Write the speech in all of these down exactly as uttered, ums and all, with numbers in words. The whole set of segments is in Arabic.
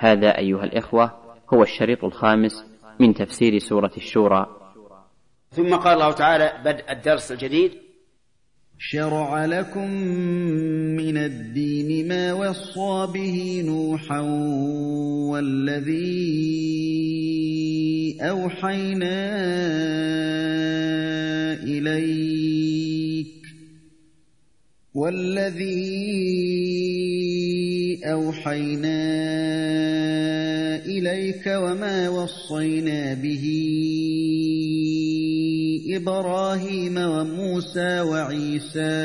هذا أيها الإخوة هو الشريط الخامس من تفسير سورة الشورى. ثم قال الله تعالى بدء الدرس الجديد: شرع لكم من الدين ما وصى به نوحا والذي أوحينا إليك والذي أوحينا إليك وما وصينا به إبراهيم وموسى وعيسى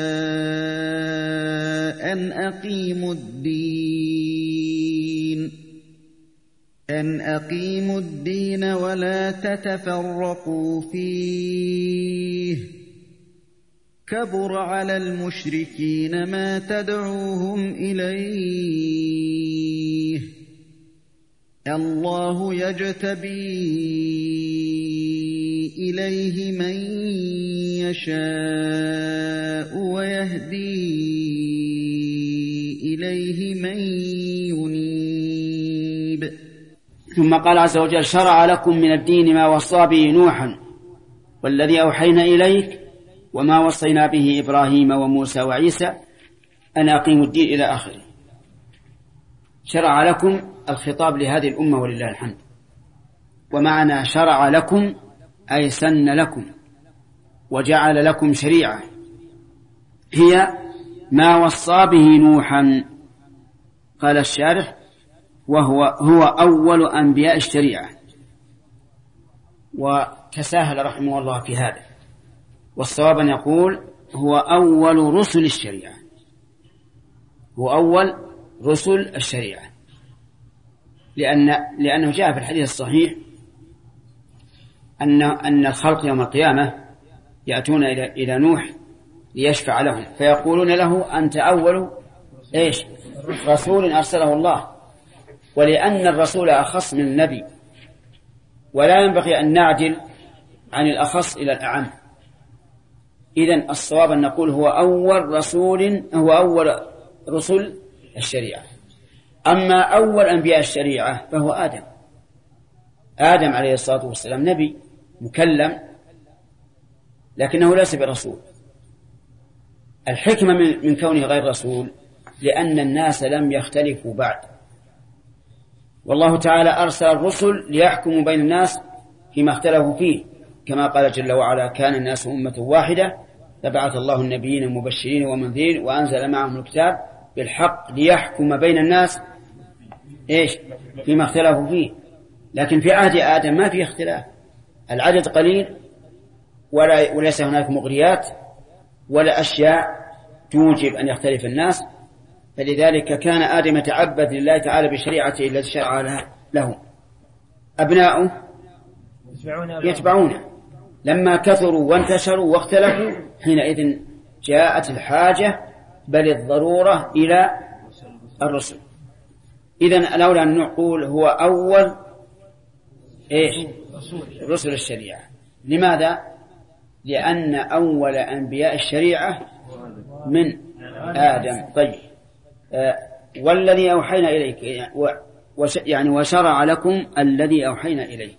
أن أقيموا الدين أن أقيموا الدين ولا تتفرقوا فيه كبر على المشركين ما تدعوهم إليه الله يجتبي إليه من يشاء ويهدي إليه من ينيب. ثم قال عز وجل: شرع لكم من الدين ما وصى به نوحا والذي أوحينا إليك وما وصينا به إبراهيم وموسى وعيسى أن أقيموا الدين إلى آخره. شرع لكم الخطاب لهذه الأمة ولله الحمد، ومعنى شرع لكم أي سن لكم وجعل لكم شريعة هي ما وصى به نوحا. قال الشارح: وهو هو أول أنبياء الشريعة. وتساهل رحمه الله في هذا، والصواب أن يقول هو أول رسل الشريعة، هو أول رسل الشريعة، لأن لأنه جاء في الحديث الصحيح أن أن الخلق يوم القيامة يأتون إلى إلى نوح ليشفع لهم فيقولون له: أنت أول إيش رسول أرسله الله. ولأن الرسول أخص من النبي، ولا ينبغي أن نعدل عن الأخص إلى الأعم. إذن الصواب أن نقول هو أول رسول، هو أول رسل الشريعة. أما أول أنبياء الشريعة فهو آدم. آدم عليه الصلاة والسلام نبي مكلم، لكنه ليس برسول. الحكمة من كونه غير رسول لأن الناس لم يختلفوا بعد، والله تعالى أرسل الرسل ليحكموا بين الناس فيما اختلفوا فيه، كما قال جل وعلا: كان الناس أمة واحدة فبعث الله النبيين مبشرين ومنذرين وأنزل معهم الكتاب بالحق ليحكم بين الناس إيش فيما اختلفوا فيه. لكن في عهد آدم ما في اختلاف، العدد قليل ولا وليس هناك مغريات ولا أشياء توجب أن يختلف الناس، فلذلك كان آدم يتعبد لله تعالى بشريعته التي شرع له. أبناؤه يتبعونه. لما كثروا وانتشروا واختلفوا حينئذ جاءت الحاجة بل الضرورة إلى الرسل. إذن لولا أن نقول هو أول إيش رسل الشريعة. لماذا؟ لأن أول أنبياء الشريعة من آدم. طيب، آه والذي أوحينا إليك يعني وشرع لكم الذي أوحينا إليك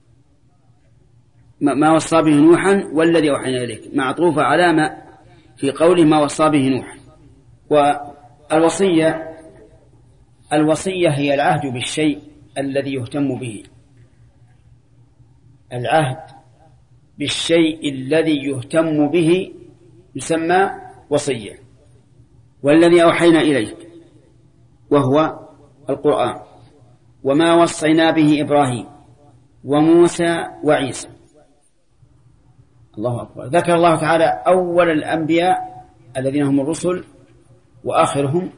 ما وصى به نوحا والذي أوحينا إليك معطوفة على ما في قوله ما وصى به نوح. والوصية الوصية هي العهد بالشيء الذي يهتم به، العهد بالشيء الذي يهتم به يسمى وصية. والذي أوحينا إليك وهو القرآن وما وصينا به إبراهيم وموسى وعيسى. الله أكبر. ذكر الله تعالى أول الأنبياء الذين هم الرسل وآخرهم،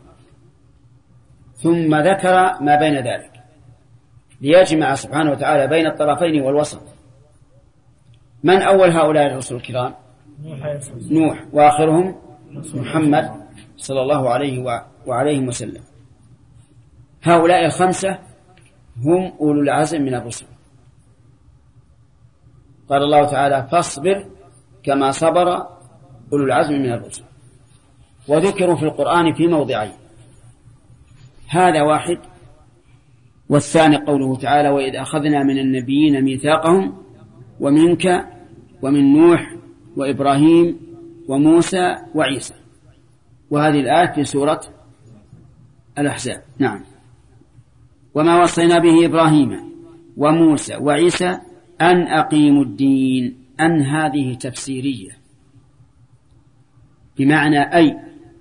ثم ذكر ما بين ذلك ليجمع سبحانه وتعالى بين الطرفين والوسط. من أول هؤلاء الرسل الكرام؟ نوح، وآخرهم محمد صلى الله عليه وعليه وسلم. هؤلاء الخمسة هم أولو العزم من الرسل. قال الله تعالى: فاصبر كما صبر أولو العزم من الرسل. وذكروا في القرآن في موضعين، هذا واحد والثاني قوله تعالى وإذ أخذنا من النبيين ميثاقهم ومنك ومن نوح وإبراهيم وموسى وعيسى. وهذه الآية في سورة الأحزاب. نعم. وما وصينا به إبراهيم وموسى وعيسى أن أقيموا الدين. أن هذه تفسيرية بمعنى أي،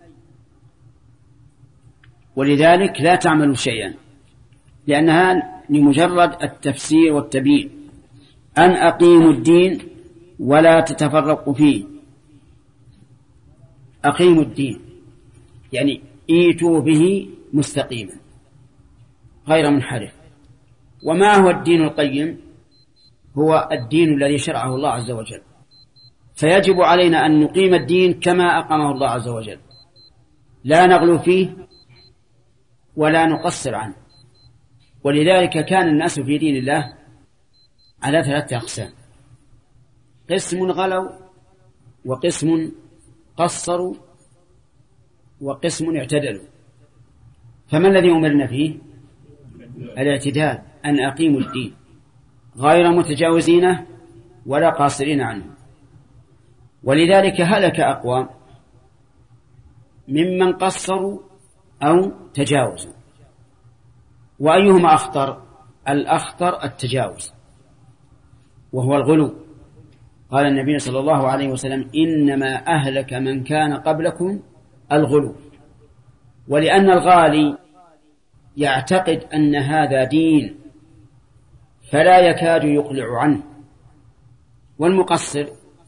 ولذلك لا تعملوا شيئا، لأنها لمجرد التفسير والتبيين. أن أقيموا الدين ولا تتفرقوا فيه. أقيموا الدين يعني ايتوا به مستقيما غير منحرف. وما هو الدين القيم؟ هو الدين الذي شرعه الله عز وجل، فيجب علينا أن نقيم الدين كما أقامه الله عز وجل، لا نغلو فيه ولا نقصر عنه. ولذلك كان الناس في دين الله على ثلاثة أقسام: قسم غلوا، وقسم قصروا، وقسم اعتدلوا. فما الذي أمرنا فيه؟ الاعتدال، أن أقيموا الدين غير متجاوزين ولا قاصرين عنه. ولذلك هلك أقوام ممن قصروا أو تجاوزوا. وأيهما أخطر؟ الأخطر التجاوز، وهو الغلو. قال النبي صلى الله عليه وسلم إنما أهلك من كان قبلكم الغلو. ولأن الغالي يعتقد أن هذا دين فلا يكاد يقلع عنه، والمقصر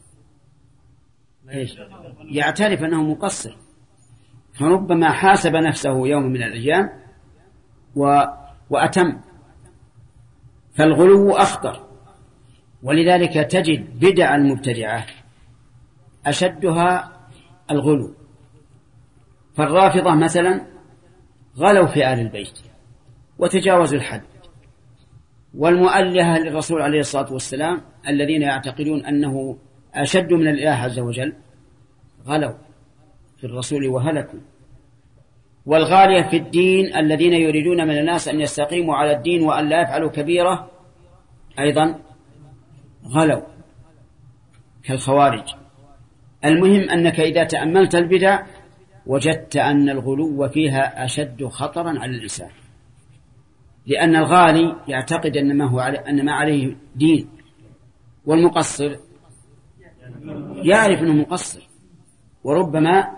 يعترف أنه مقصر، فربما حاسب نفسه يوم من الأيام و... وأتم. فالغلو أخطر. ولذلك تجد بدع المبتدعة أشدها الغلو. فالرافضة مثلا غلوا في آل البيت وتجاوزوا الحد، والمؤلهة للرسول عليه الصلاة والسلام الذين يعتقدون أنه أشد من الإله عز وجل غلوا في الرسول وهلكوا. والغالية في الدين الذين يريدون من الناس أن يستقيموا على الدين وأن لا يفعلوا كبيرة أيضا غلوا كالخوارج. المهم أنك إذا تأملت البدع وجدت أن الغلو فيها أشد خطرا على الإنسان، لأن الغالي يعتقد أن ما, هو علي أن ما عليه دين، والمقصر يعرف أنه مقصر وربما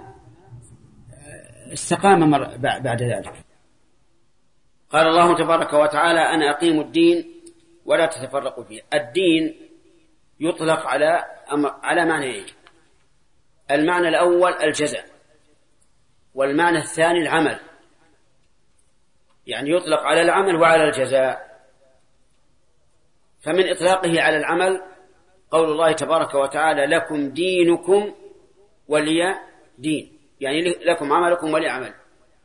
استقام بعد ذلك. قال الله تبارك وتعالى أن أقيموا الدين ولا تتفرقوا فيه. الدين يطلق على على معنيين: المعنى الأول الجزاء، والمعنى الثاني العمل، يعني يطلق على العمل وعلى الجزاء. فمن إطلاقه على العمل قول الله تبارك وتعالى لكم دينكم ولي دين، يعني لكم عملكم ولي عمل،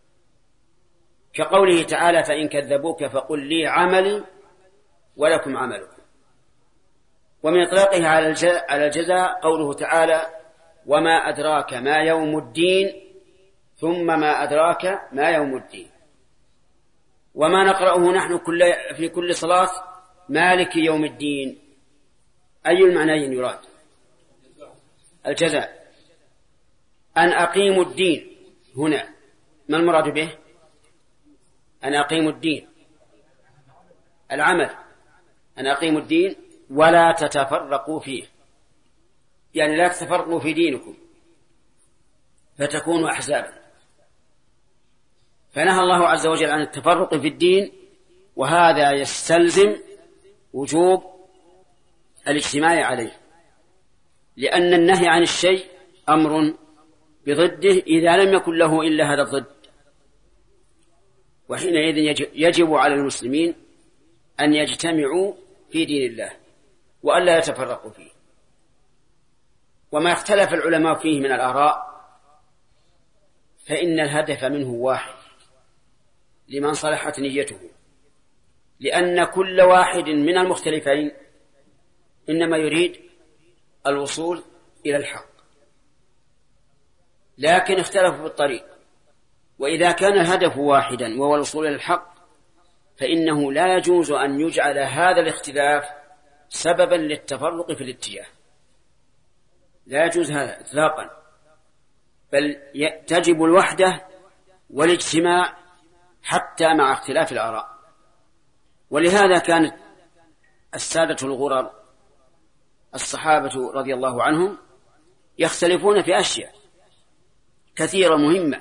كقوله تعالى فإن كذبوك فقل لي عملي ولكم عملكم. ومن إطلاقه على الجزاء قوله تعالى وما أدراك ما يوم الدين ثم ما أدراك ما يوم الدين. وما نقرأه نحن كل في كل صلاة مالك يوم الدين، أي المعنيين يراد؟ الجزاء. أن أقيموا الدين هنا ما المراد به؟ أن أقيموا الدين العمل، أن أقيموا الدين ولا تتفرقوا فيه، يعني لا تتفرقوا في دينكم فتكونوا أحزابا. فنهى الله عز وجل عن التفرق في الدين، وهذا يستلزم وجوب الاجتماع عليه، لأن النهي عن الشيء أمر بضده إذا لم يكن له إلا هذا الضد، وحينئذ يجب على المسلمين أن يجتمعوا في دين الله وألا يتفرقوا فيه. وما اختلف العلماء فيه من الآراء فإن الهدف منه واحد لمن صلحت نيته، لأن كل واحد من المختلفين إنما يريد الوصول إلى الحق، لكن اختلفوا في الطريق. وإذا كان الهدف واحدا وهو الوصول إلى الحق فإنه لا يجوز أن يجعل هذا الاختلاف سببا للتفرق في الاتجاه، لا يجوز هذا إطلاقا، بل تجب الوحدة والاجتماع حتى مع اختلاف الآراء. ولهذا كانت السادة الغرر الصحابة رضي الله عنهم يختلفون في أشياء كثيرة مهمة،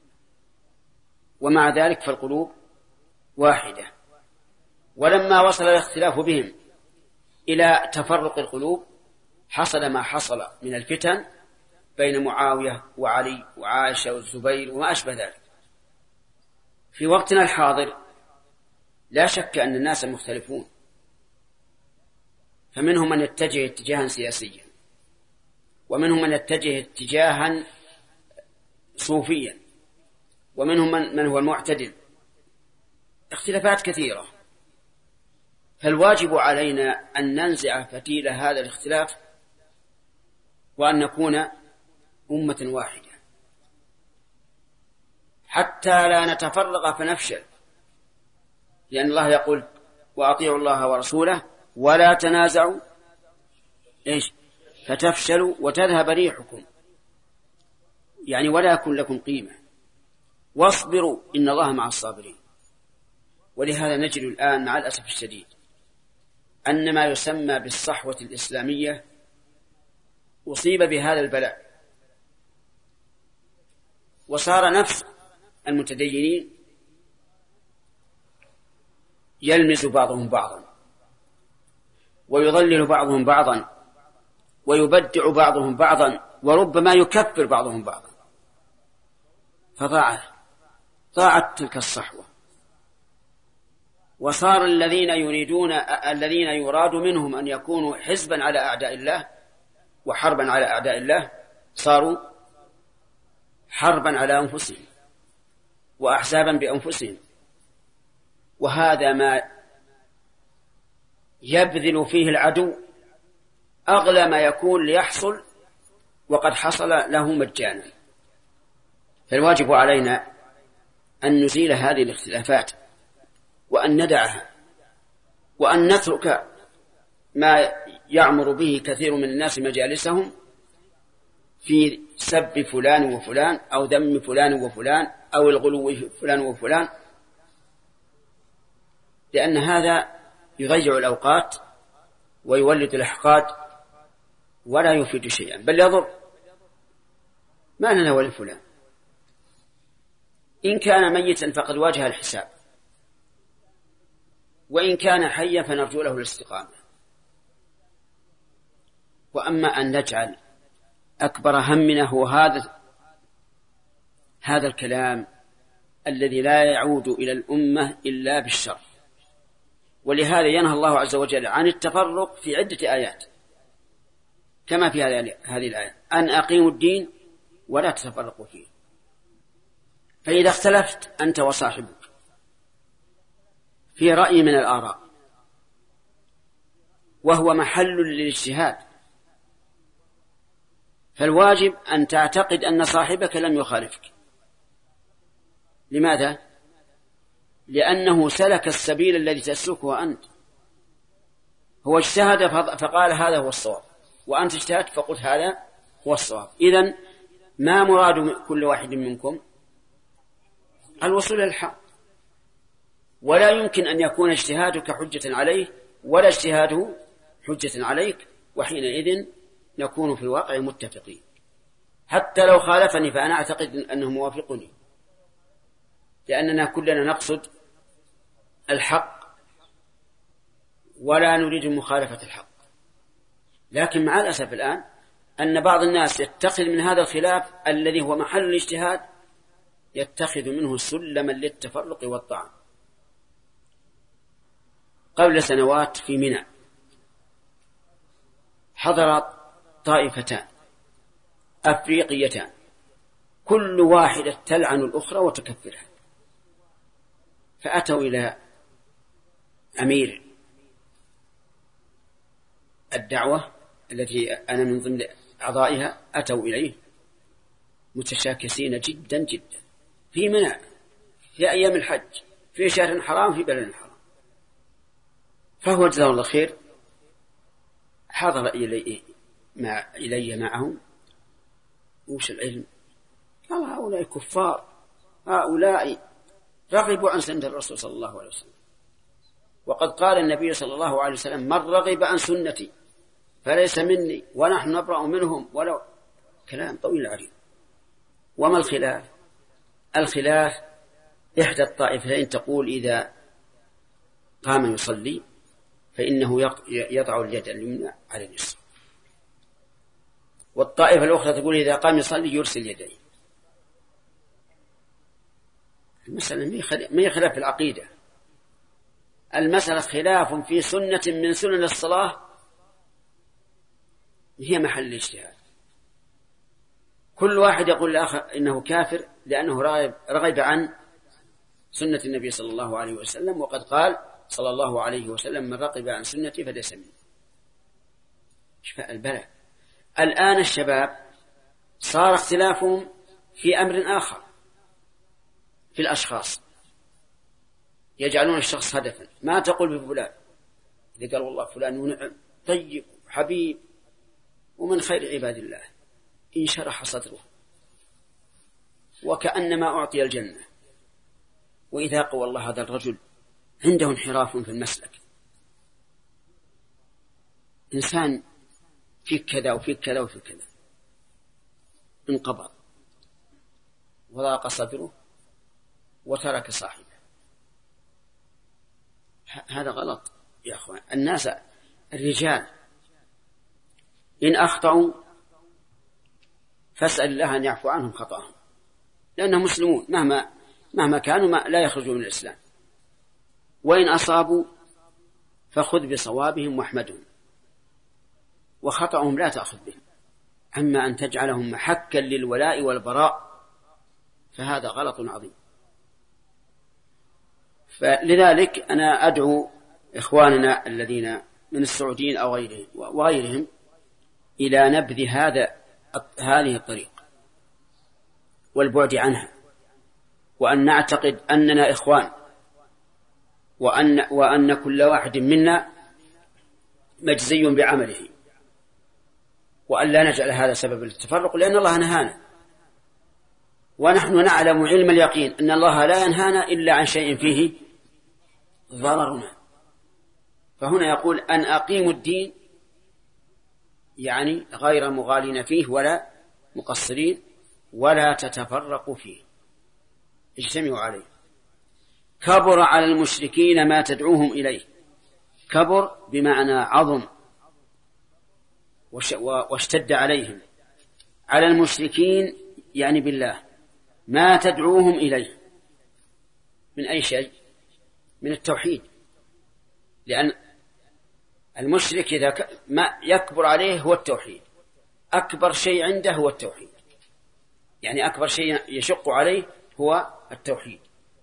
ومع ذلك فالقلوب واحدة. ولما وصل الاختلاف بهم إلى تفرق القلوب حصل ما حصل من الفتن بين معاوية وعلي وعائشة والزبير وما أشبه ذلك. في وقتنا الحاضر لا شك أن الناس مختلفون، فمنهم من يتجه اتجاها سياسيا، ومنهم من يتجه اتجاها صوفيا، ومنهم من هو المعتدل، اختلافات كثيرة. فالواجب علينا أن ننزع فتيل هذا الاختلاف وأن نكون أمة واحدة حتى لا نتفرق فنفشل، لأن الله يقول وأطيعوا الله ورسوله ولا تنازعوا إيش فتفشلوا وتذهب ريحكم، يعني ولا يكون لكم قيمة، واصبروا إن الله مع الصابرين. ولهذا نجد الآن مع الأسف الشديد أن ما يسمى بالصحوة الإسلامية أصيب بهذا البلاء، وصار نفس المتدينين يلمز بعضهم بعضا، ويضلل بعضهم بعضا، ويبدع بعضهم بعضا، وربما يكفر بعضهم بعضا، فضاعت ضاعت تلك الصحوة. وصار الذين يريدون الذين يراد منهم أن يكونوا حزبا على أعداء الله وحربا على أعداء الله صاروا حربا على أنفسهم وأحزابا بأنفسهم، وهذا ما يبذل فيه العدو أغلى ما يكون ليحصل وقد حصل له مجانا. فالواجب علينا أن نزيل هذه الاختلافات وأن ندعها، وأن نترك ما يعمر به كثير من الناس مجالسهم في سب فلان وفلان أو ذم فلان وفلان أو الغلو في فلان وفلان، لأن هذا يضيع الأوقات ويولد الإحقاد ولا يفيد شيئا بل يضر. ما لنا ولفلان، إن كان ميتا فقد واجه الحساب، وإن كان حيا فنرجو له الاستقامة. وأما أن نجعل أكبر همنا هو هذا هذا الكلام الذي لا يعود إلى الأمة إلا بالشر، ولهذا ينهى الله عز وجل عن التفرق في عدة آيات كما في هذه الآية أن أقيموا الدين ولا تتفرقوا فيه. فإذا اختلفت أنت وصاحبك في رأي من الآراء وهو محل للاجتهاد، فالواجب أن تعتقد أن صاحبك لم يخالفك. لماذا؟ لأنه سلك السبيل الذي تسلكه أنت، هو اجتهد فقال هذا هو الصواب، وأنت اجتهدت فقلت هذا هو الصواب. إذن ما مراد كل واحد منكم؟ الوصول إلى الحق، ولا يمكن أن يكون اجتهادك حجة عليه ولا اجتهاده حجة عليك، وحينئذ نكون في الواقع متفقين. حتى لو خالفني فأنا أعتقد أنه موافقني، لأننا كلنا نقصد الحق ولا نريد مخالفة الحق. لكن مع الأسف الآن أن بعض الناس يتخذ من هذا الخلاف الذي هو محل الاجتهاد يتخذ منه سلما للتفرق والطعن. قبل سنوات في منى حضرت طائفتان أفريقيتان كل واحدة تلعن الأخرى وتكفرها، فأتوا إلى أمير الدعوة التي أنا من ضمن أعضائها، أتوا إليه متشاكسين جدا جدا في منى في أيام الحج في شهر حرام في بلد حرام. فهو جزاه الله خير حضر إلي, مع إلي معهم. وش العلم؟ قال هؤلاء كفار، هؤلاء رغبوا عن سنة الرسول صلى الله عليه وسلم، وقد قال النبي صلى الله عليه وسلم من رغب عن سنتي فليس مني ونحن نبرأ منهم، ولو كلام طويل عريض. وما الخلاف؟ الخلاف إحدى الطائفتين تقول إذا قام يصلي فإنه يضع اليد اليمنى على اليسرى، والطائفة الأخرى تقول إذا قام يصلي يرسل يديه. المسألة ما هي خلاف في العقيدة، المسألة خلاف في سنة من سنن الصلاة هي محل الاجتهاد. كل واحد يقول لآخر إنه كافر لأنه رغب عن سنة النبي صلى الله عليه وسلم، وقد قال صلى الله عليه وسلم من رغب عن سنتي فليس مني. شفاء البلاء. الآن الشباب صار اختلافهم في أمر آخر، في الأشخاص، يجعلون الشخص هدفا. ما تقول بفلان؟ إذا قال والله فلان نعم طيب حبيب ومن خير عباد الله، إن شرح صدره وكأنما أعطي الجنة. وإذا قال والله هذا الرجل عنده انحراف في المسلك، إنسان في كذا وفي كذا وفي كذا، انقبض وضاق صدره وترك صاحبه. هذا غلط يا أخوان. الناس الرجال إن أخطأوا فاسأل الله أن يعفو عنهم خطأهم، لأنهم مسلمون مهما مهما كانوا ما لا يخرجوا من الإسلام. وإن أصابوا فخذ بصوابهم واحمدهم، وخطأهم لا تأخذ بهم. أما أن تجعلهم محكا للولاء والبراء فهذا غلط عظيم. فلذلك أنا أدعو إخواننا الذين من السعوديين أو غيرهم وغيرهم إلى نبذ هذا هذه الطريق والبعد عنها، وأن نعتقد أننا إخوان، وأن, وأن كل واحد منا مجزي بعمله، وأن لا نجعل هذا سبب للتفرق، لأن الله نهانا، ونحن نعلم علم اليقين أن الله لا ينهانا إلا عن شيء فيه ضررنا. فهنا يقول أن أقيموا الدين، يعني غير مغالين فيه ولا مقصرين، ولا تتفرقوا فيه، اجتمعوا عليه. كبر على المشركين ما تدعوهم إليه. كبر بمعنى عظم واشتد عليهم، على المشركين يعني بالله، ما تدعوهم إليه من أي شيء؟ من التوحيد. لأن المشرك إذا ما يكبر عليه هو التوحيد، أكبر شيء عنده هو التوحيد، يعني أكبر شيء يشق عليه هو التوحيد.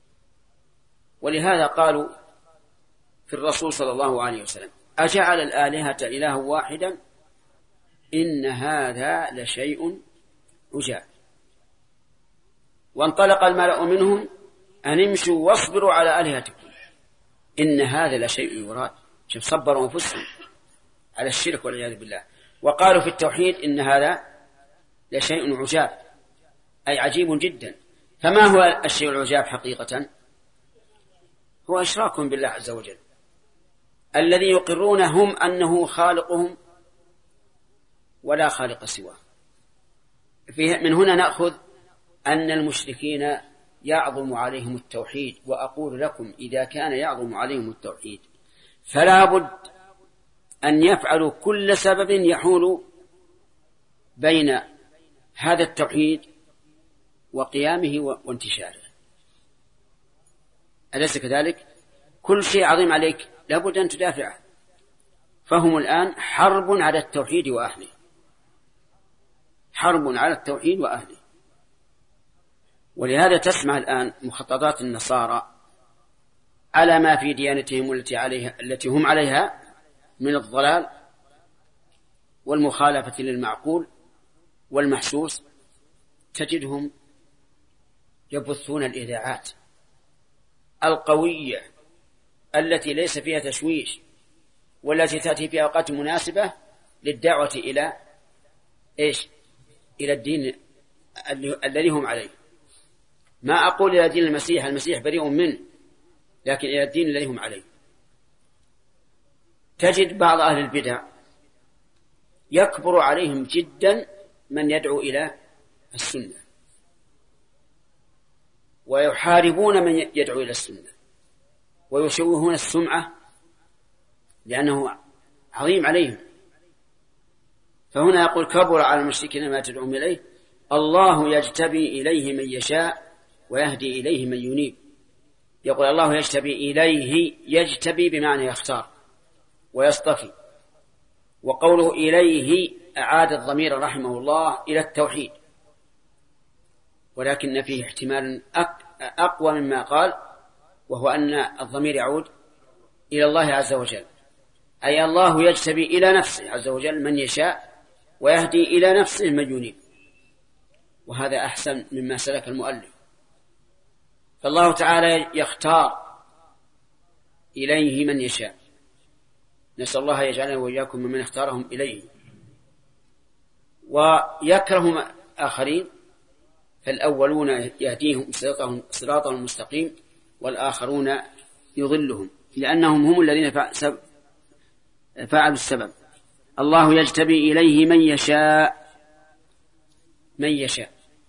ولهذا قالوا في الرسول صلى الله عليه وسلم أجعل الآلهة إله واحدا إن هذا لشيء عجاب. وانطلق الملأ منهم أن امشوا واصبروا على آلهتكم إن هذا لشيء يراد. شوف صبروا أنفسهم على الشرك والعياذ بالله، وقالوا في التوحيد إن هذا لشيء عجاب، أي عجيب جدا. فما هو الشيء العجاب حقيقة؟ هو إشراكهم بالله عز وجل، الذي يقرون هم أنه خالقهم ولا خالق سواه. من هنا نأخذ أن المشركين يعظم عليهم التوحيد. وأقول لكم إذا كان يعظم عليهم التوحيد فلا بد أن يفعلوا كل سبب يحول بين هذا التوحيد وقيامه وانتشاره. أليس كذلك؟ كل شيء عظيم عليك لابد أن تدافعه. فهم الآن حرب على التوحيد وأهله، حرب على التوحيد وأهله. ولهذا تسمع الآن مخططات النصارى على ما في ديانتهم التي عليها التي هم عليها من الضلال والمخالفة للمعقول والمحسوس. تجدهم يبثون الإذاعات القوية التي ليس فيها تشويش، والتي تأتي في أوقات مناسبة للدعوة إلى إيش؟ إلى الدين الذي هم عليه. ما أقول إلى دين المسيح، المسيح بريء منه، لكن إلى الدين الذي هم عليه. تجد بعض أهل البدع يكبر عليهم جدا من يدعو إلى السنة، ويحاربون من يدعو إلى السنة، ويشوهون السمعة لأنه عظيم عليهم. فهنا يقول كبر على المشركين ما تدعون إليه، الله يجتبي إليه من يشاء ويهدي إليه من ينيب. يقول الله يجتبي إليه، يجتبي بمعنى يختار ويصطفي. وقوله إليه أعاد الضمير رحمه الله إلى التوحيد، ولكن فيه احتمال أقوى مما قال، وهو أن الضمير يعود إلى الله عز وجل، أي الله يجتبي إلى نفسه عز وجل من يشاء ويهدي إلى نفسه من ينيب، وهذا أحسن مما سلك المؤلف. فالله تعالى يختار إليه من يشاء، نسأل الله يجعلنا وإياكم ممن اختارهم إليه، ويكرههم آخرين، فالأولون يهديهم صراطهم المستقيم، والآخرون يضلهم لأنهم هم الذين فعلوا السبب. الله يجتبي إليه من يشاء، من يشاء،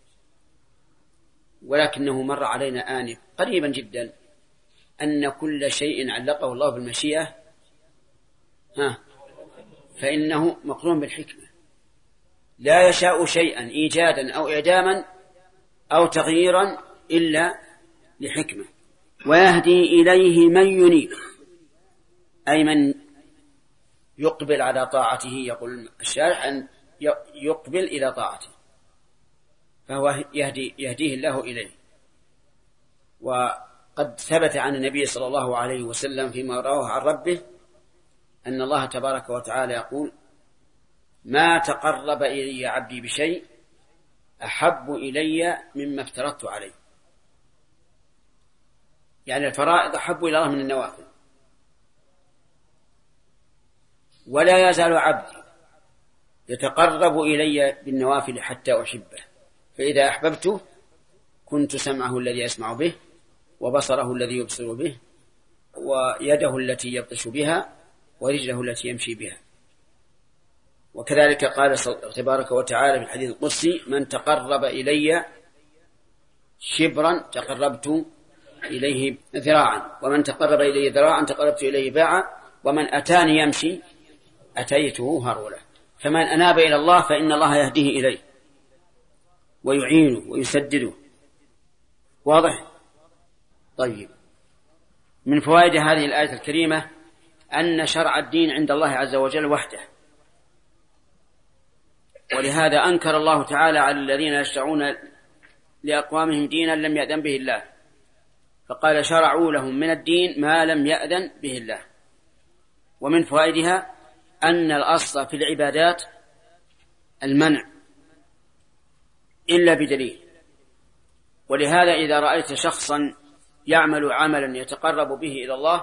ولكنه مر علينا آنف قريبا جدا أن كل شيء علقه الله بالمشيئة ها فإنه مقرون بالحكمة. لا يشاء شيئا إيجادا أو إعداما أو تغييرا إلا لحكمة. ويهدي إليه من ينيب، أي من يقبل على طاعته. يقول الشارح أن يقبل إلى طاعته، فهو يهدي يهديه الله إليه. وقد ثبت عن النبي صلى الله عليه وسلم فيما رواه عن ربه أن الله تبارك وتعالى يقول: ما تقرب إلي عبدي بشيء أحب إلي مما افترضت عليه. يعني الفرائض أحب إلى الله من النوافل. ولا يزال عبدي يتقرب إلي بالنوافل حتى أحبه، فإذا أحببته كنت سمعه الذي يسمع به، وبصره الذي يبصر به، ويده التي يبطش بها، ورجله التي يمشي بها. وكذلك قال تبارك وتعالى في الحديث القدسي: من تقرب إلي شبرا تقربت إليه ذراعا، ومن تقرب إلي ذراعا تقربت إليه باعا، ومن أتاني يمشي أتيته هرولا. فمن أناب إلى الله فإن الله يهديه إليه ويعينه ويسدده. واضح؟ طيب، من فوائد هذه الآية الكريمة أن شرع الدين عند الله عز وجل وحده، ولهذا أنكر الله تعالى على الذين يشرعون لأقوامهم دينا لم يأذن به الله، فقال: شرعوا لهم من الدين ما لم يأذن به الله. ومن فوائدها أن الأصل في العبادات المنع إلا بدليل. ولهذا إذا رأيت شخصا يعمل عملا يتقرب به إلى الله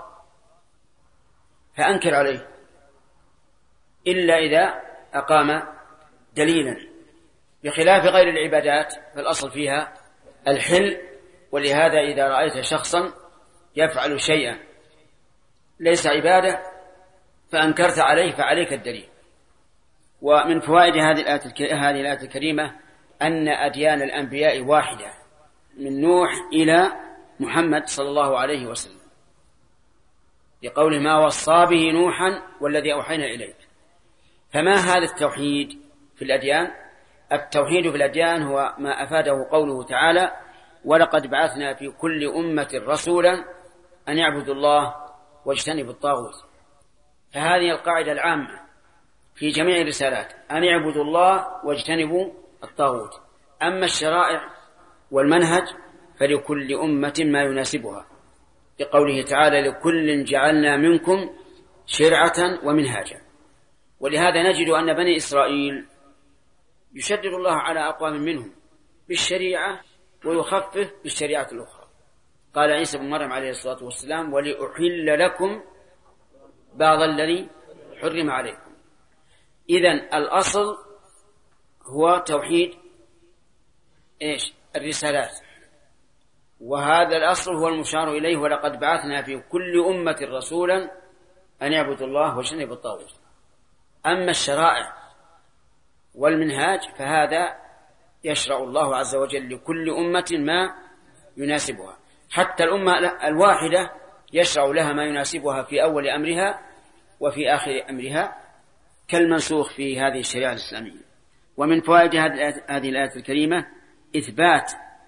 فأنكر عليه إلا إذا أقام دليلا، بخلاف غير العبادات فالأصل فيها الحل. ولهذا إذا رأيت شخصا يفعل شيئا ليس عبادة فأنكرت عليه فعليك الدليل. ومن فوائد هذه الآية الكريمة أن أديان الأنبياء واحدة من نوح إلى محمد صلى الله عليه وسلم، لقوله: ما وصى به نوحا والذي أوحينا إليك. فما هذا التوحيد في الأديان؟ التوحيد في الأديان هو ما أفاده قوله تعالى: ولقد بعثنا في كل أمة رسولا أن يعبدوا الله واجتنبوا الطاغوت. فهذه القاعدة العامة في جميع الرسالات: أن يعبدوا الله واجتنبوا الطاغوت. أما الشرائع والمنهج فلكل أمة ما يناسبها، لقوله تعالى: لكل جعلنا منكم شرعة ومنهاجا. ولهذا نجد أن بني إسرائيل يشدد الله على أقوام منهم بالشريعة ويخفف بالشريعة الأخرى. قال عيسى بن مريم عليه الصلاة والسلام ولأحل لكم بعض الذي حرم عليكم. إذن الأصل هو توحيد إيش؟ الرسالات، وهذا الأصل هو المشار إليه ولقد بعثنا في كل أمة رسولا أن يعبدوا الله واجتنبوا الطاغوت. أما الشرائع والمنهاج فهذا يشرع الله عز وجل لكل أمة ما يناسبها، حتى الأمة الواحدة يشرع لها ما يناسبها في أول أمرها وفي آخر أمرها كالمنسوخ في هذه الشريعة الإسلامية. ومن فوائد هذه الآية الكريمة إثبات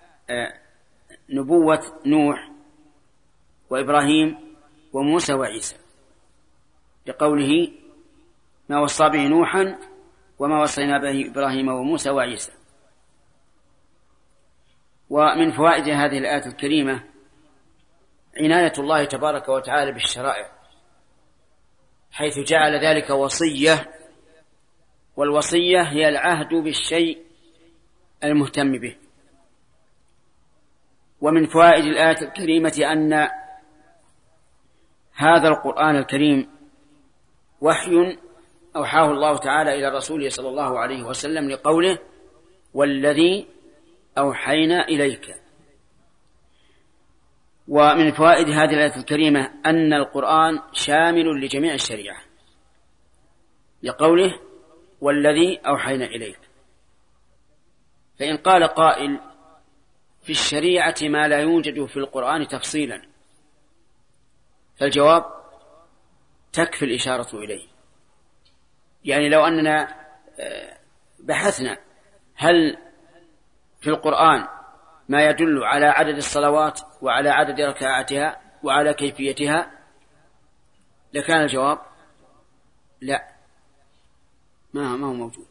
نبوة نوح وإبراهيم وموسى وعيسى، لقوله ما وصى به نوحا وما وصينا به إبراهيم وموسى وعيسى. ومن فوائد هذه الآية الكريمة عناية الله تبارك وتعالى بالشرائع، حيث جعل ذلك وصية، والوصية هي العهد بالشيء المهتم به. ومن فوائد الآية الكريمة أن هذا القرآن الكريم وحي أوحاه الله تعالى إلى رسوله صلى الله عليه وسلم لقوله والذي أوحينا إليك. ومن فوائد هذه الآية الكريمة أن القرآن شامل لجميع الشريعة لقوله والذي أوحينا إليك. فإن قال قائل في الشريعة ما لا يوجد في القرآن تفصيلا، فالجواب تكفي الإشارة إليه. يعني لو أننا بحثنا هل في القرآن ما يدل على عدد الصلوات وعلى عدد ركعاتها وعلى كيفيتها لكان الجواب لا، ما ما هو موجود.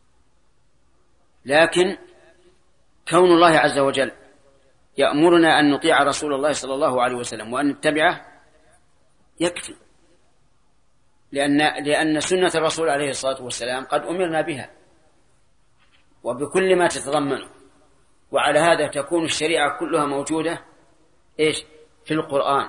لكن كون الله عز وجل يأمرنا أن نطيع رسول الله صلى الله عليه وسلم وأن نتبعه يكفي، لأن لأن سنة الرسول عليه الصلاة والسلام قد أمرنا بها وبكل ما تتضمنه. وعلى هذا تكون الشريعة كلها موجودة إيش في القرآن،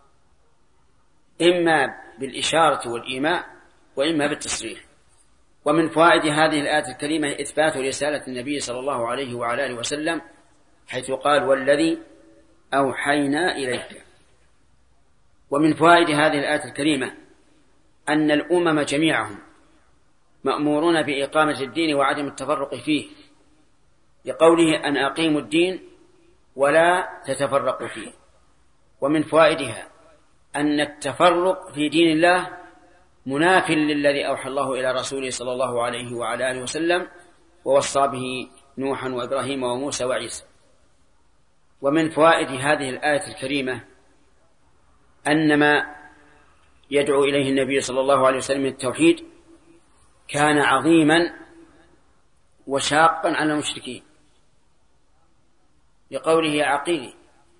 إما بالإشارة والإيماء وإما بالتصريح. ومن فوائد هذه الآية الكريمة إثبات رسالة النبي صلى الله عليه وعلى آله وسلم، حيث قال والذي أوحينا إليك. ومن فوائد هذه الآية الكريمة أن الأمم جميعهم مأمورون بإقامة الدين وعدم التفرق فيه، لقوله أن أقيموا الدين ولا تتفرقوا فيه. ومن فوائدها أن التفرق في دين الله مناف للذي أوحى الله إلى رسوله صلى الله عليه وعلى آله وسلم ووصى به نوحا وإبراهيم وموسى وعيسى. ومن فوائد هذه الآية الكريمة أن ما يدعو إليه النبي صلى الله عليه وسلم من التوحيد كان عظيما وشاقا على المشركين، لقوله يا عقيل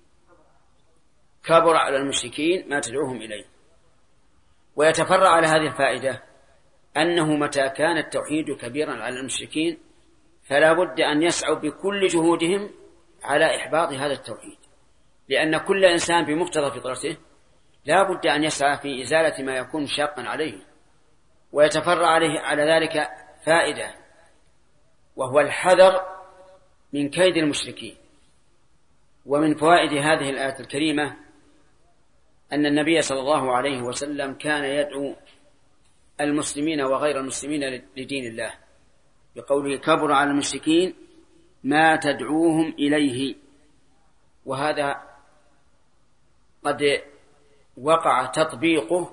كبر على المشركين ما تدعوهم إليه. ويتفرع على هذه الفائدة أنه متى كان التوحيد كبيرا على المشركين فلا بد أن يسعوا بكل جهودهم على إحباط هذا التوحيد، لأن كل إنسان بمقتضى فطرته لا بد أن يسعى في إزالة ما يكون شاقا عليه. ويتفرع عليه على ذلك فائدة، وهو الحذر من كيد المشركين. ومن فوائد هذه الآية الكريمة أن النبي صلى الله عليه وسلم كان يدعو المسلمين وغير المسلمين لدين الله، بقوله كبر على المشركين ما تدعوهم إليه. وهذا قد وقع تطبيقه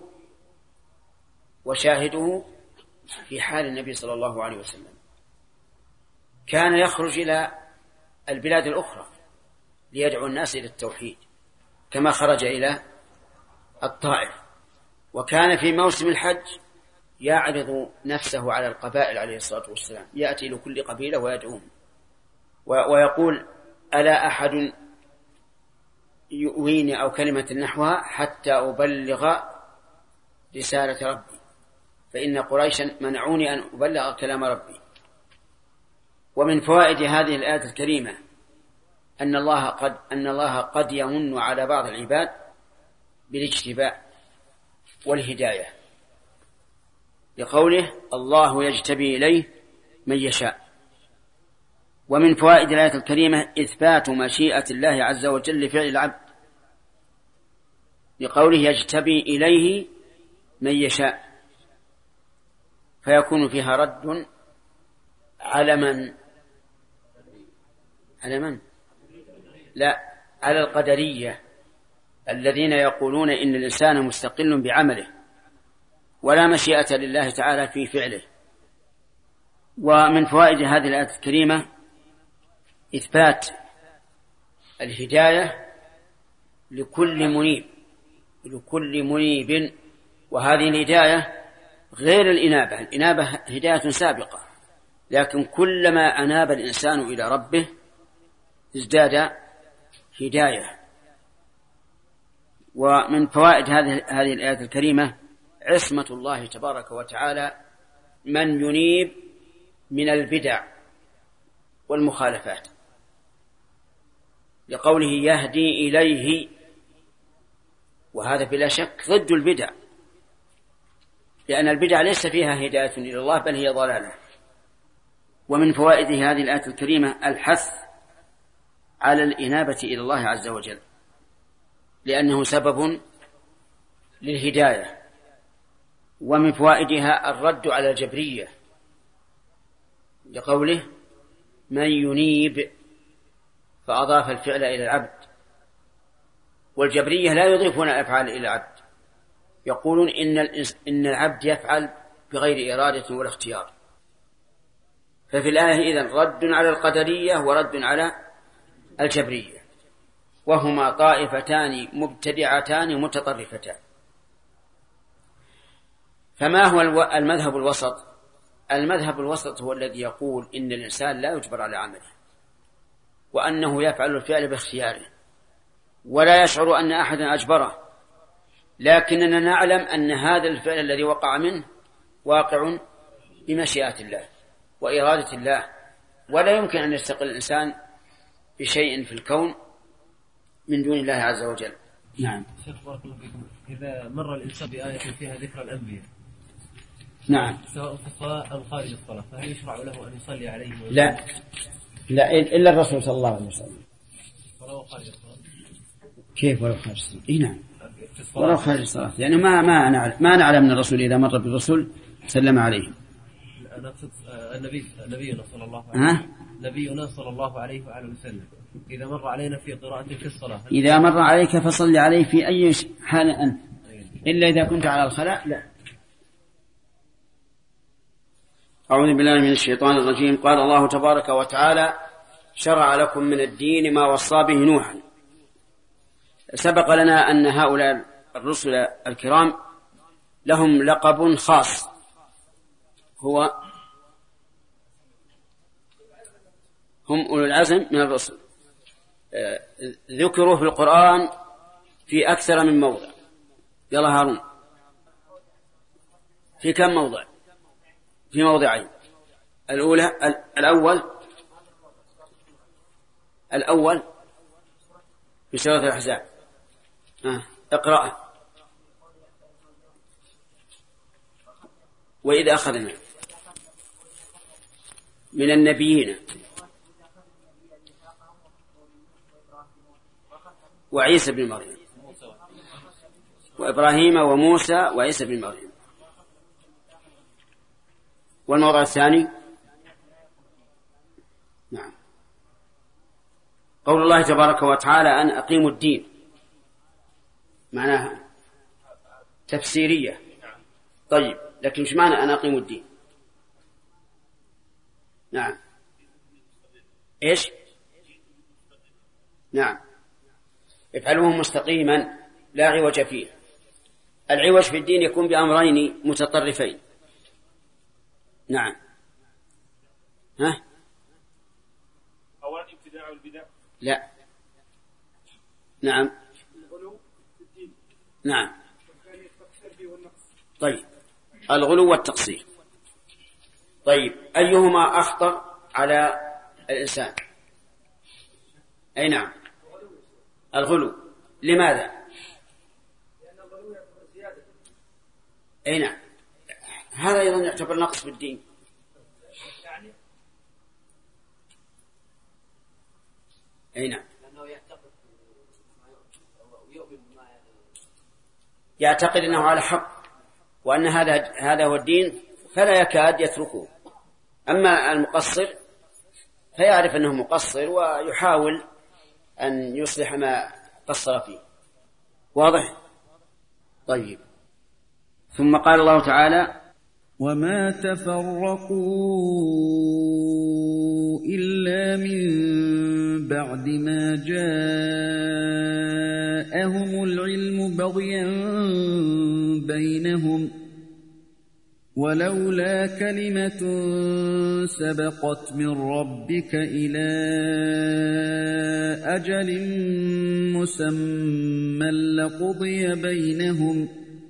وشاهده في حال النبي صلى الله عليه وسلم، كان يخرج إلى البلاد الأخرى ليدعو الناس إلى التوحيد، كما خرج إلى الطائف. وكان في موسم الحج يعرض نفسه على القبائل عليه الصلاة والسلام، يأتي لكل قبيلة ويدعوهم ويقول ألا أحد يؤويني أو كلمة نحوها حتى أبلغ رسالة ربي، فإن قريشا منعوني أن أبلغ كلام ربي. ومن فوائد هذه الآية الكريمة أن الله قد أن الله قد يمن على بعض العباد بالاجتباء والهداية، لقوله الله يجتبي إليه من يشاء. ومن فوائد الآية الكريمة إثبات مشيئة الله عز وجل لفعل العبد، لقوله يجتبي إليه من يشاء، فيكون فيها رد على من على من لا على القدرية الذين يقولون إن الإنسان مستقل بعمله ولا مشيئة لله تعالى في فعله. ومن فوائد هذه الآية الكريمة إثبات الهداية لكل منيب لكل منيب وهذه الهداية غير الإنابة. الإنابة هداية سابقة، لكن كلما أناب الإنسان إلى ربه ازداد هداية. ومن فوائد هذه الآية الكريمة عصمة الله تبارك وتعالى من ينيب من البدع والمخالفات، لقوله يهدي إليه، وهذا بلا شك ضد البدع، لأن البدع ليس فيها هداية إلى الله بل هي ضلالة. ومن فوائد هذه الآية الكريمة الحث على الإنابة إلى الله عز وجل، لأنه سبب للهداية. ومن فوائدها الرد على الجبرية، لقوله من ينيب، فأضاف الفعل إلى العبد. والجبرية لا يضيفون الأفعال إلى العبد، يقولون إن إن العبد يفعل بغير إرادة ولا اختيار. ففي الآية إذن رد على القدرية ورد على الجبرية، وهما طائفتان مبتدعتان متطرفتان. فما هو المذهب الوسط؟ المذهب الوسط هو الذي يقول إن الإنسان لا يجبر على عمله، وأنه يفعل الفعل باختياره ولا يشعر أن أحدا أجبره، لكننا نعلم أن هذا الفعل الذي وقع منه واقع بمشيئة الله وإرادة الله، ولا يمكن أن يستقل الإنسان بشيء في الكون من دون الله عز وجل. نعم. شيخ بارك الله فيكم، إذا مر الإنسان بآية فيها ذكر الأنبياء نعم سواء في الصلاة أو خارج الصلاة، فهل يشرع له أن يصلي عليه ويصلي؟ لا لا إلا الرسول صلى الله عليه وسلم. ولو خارج الصلاة؟ كيف ولو خارج الصلاة؟ إيه نعم ولو خارج الصلاة، يعني ما ما نعلم ما نعلم من الرسول إذا مر بالرسول سلم عليه. أنا أقصد النبي نبينا صلى الله عليه ها؟ نبينا صلى الله عليه وآله وسلم إذا مر علينا في قراءة في الصلاة، إذا مر عليك فصل عليه في أي حال أنت، إلا إذا كنت على الخلاء لا. أعوذ بالله من الشيطان الرجيم. قال الله تبارك وتعالى شرع لكم من الدين ما وصى به نوحا. سبق لنا أن هؤلاء الرسل الكرام لهم لقب خاص، هو هم أولو العزم من الرسل، ذكروا في القرآن في أكثر من موضع. يلا هارون، في كم موضع؟ في موضعين. الأولى الأول الأول في سورة الأحزاب. آه. اقرأ. وإذا أخذنا من النبيين وعيسى بن مريم وإبراهيم وموسى وعيسى بن مريم. والموضع الثاني نعم قول الله تبارك وتعالى أن أقيموا الدين، معناها تفسيرية. طيب لكن مش معنى أن أقيموا الدين؟ نعم إيش؟ نعم افعلوه مستقيما لا عوج فيه. العوج في الدين يكون بأمرين متطرفين. نعم ها أولا ابتداع البدع. لا نعم الغلو في الدين. نعم والثاني التقصير فيه والنقص. طيب الغلو والتقصير. طيب أيهما أخطر على الإنسان؟ أي نعم الغلو. لماذا؟ لأن الغلو يعتبر زيادة. أي نعم هذا أيضا يعتبر نقص في الدين. يعني أي نعم لأنه يعتقد ويؤمن بما يعتقد أنه على حق وأن هذا هذا هو الدين فلا يكاد يتركه. أما المقصر فيعرف أنه مقصر ويحاول أن يصلح ما قصر فيه. واضح؟ طيب. ثم قال الله تعالى وما تفرقوا إلا من بعد ما جاءهم العلم بغيا بينهم ولولا كلمة سبقت من ربك إلى أجل مسمى لقضي بينهم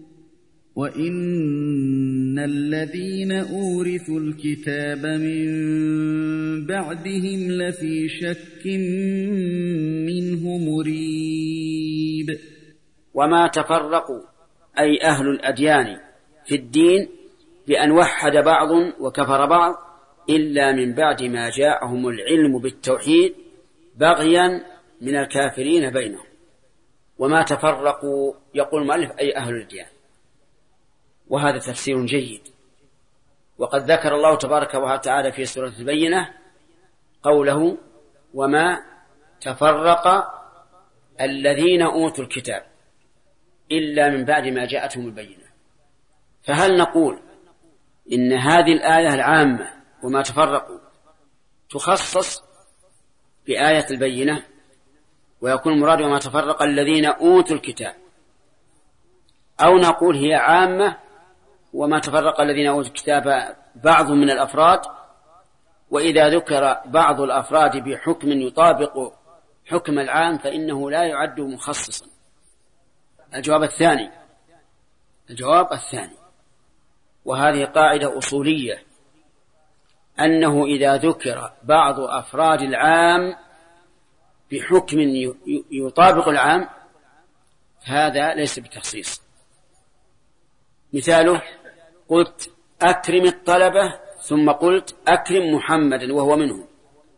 وإن الذين أورثوا الكتاب من بعدهم لفي شك منه مريب. وما تفرقوا أي أهل الأديان في الدين بأن وحد بعض وكفر بعض إلا من بعد ما جاءهم العلم بالتوحيد بغيا من الكافرين بينهم. وما تفرقوا يقول المؤلف أي أهل الأديان، وهذا تفسير جيد. وقد ذكر الله تبارك وتعالى في سورة البينة قوله وما تفرق الذين أوتوا الكتاب إلا من بعد ما جاءتهم البينة. فهل نقول إن هذه الآية العامة وما تفرقوا تخصص بآية البينة ويكون المراد وما تفرق الذين أوتوا الكتاب، أو نقول هي عامة وما تفرق الذين أوتوا الكتاب بعض من الأفراد، وإذا ذكر بعض الأفراد بحكم يطابق حكم العام فإنه لا يعد مخصصا؟ الجواب الثاني الجواب الثاني وهذه قاعدة أصولية، أنه إذا ذكر بعض أفراد العام بحكم يطابق العام هذا ليس بتخصيص. مثاله قلت أكرم الطلبة ثم قلت أكرم محمدا وهو منهم،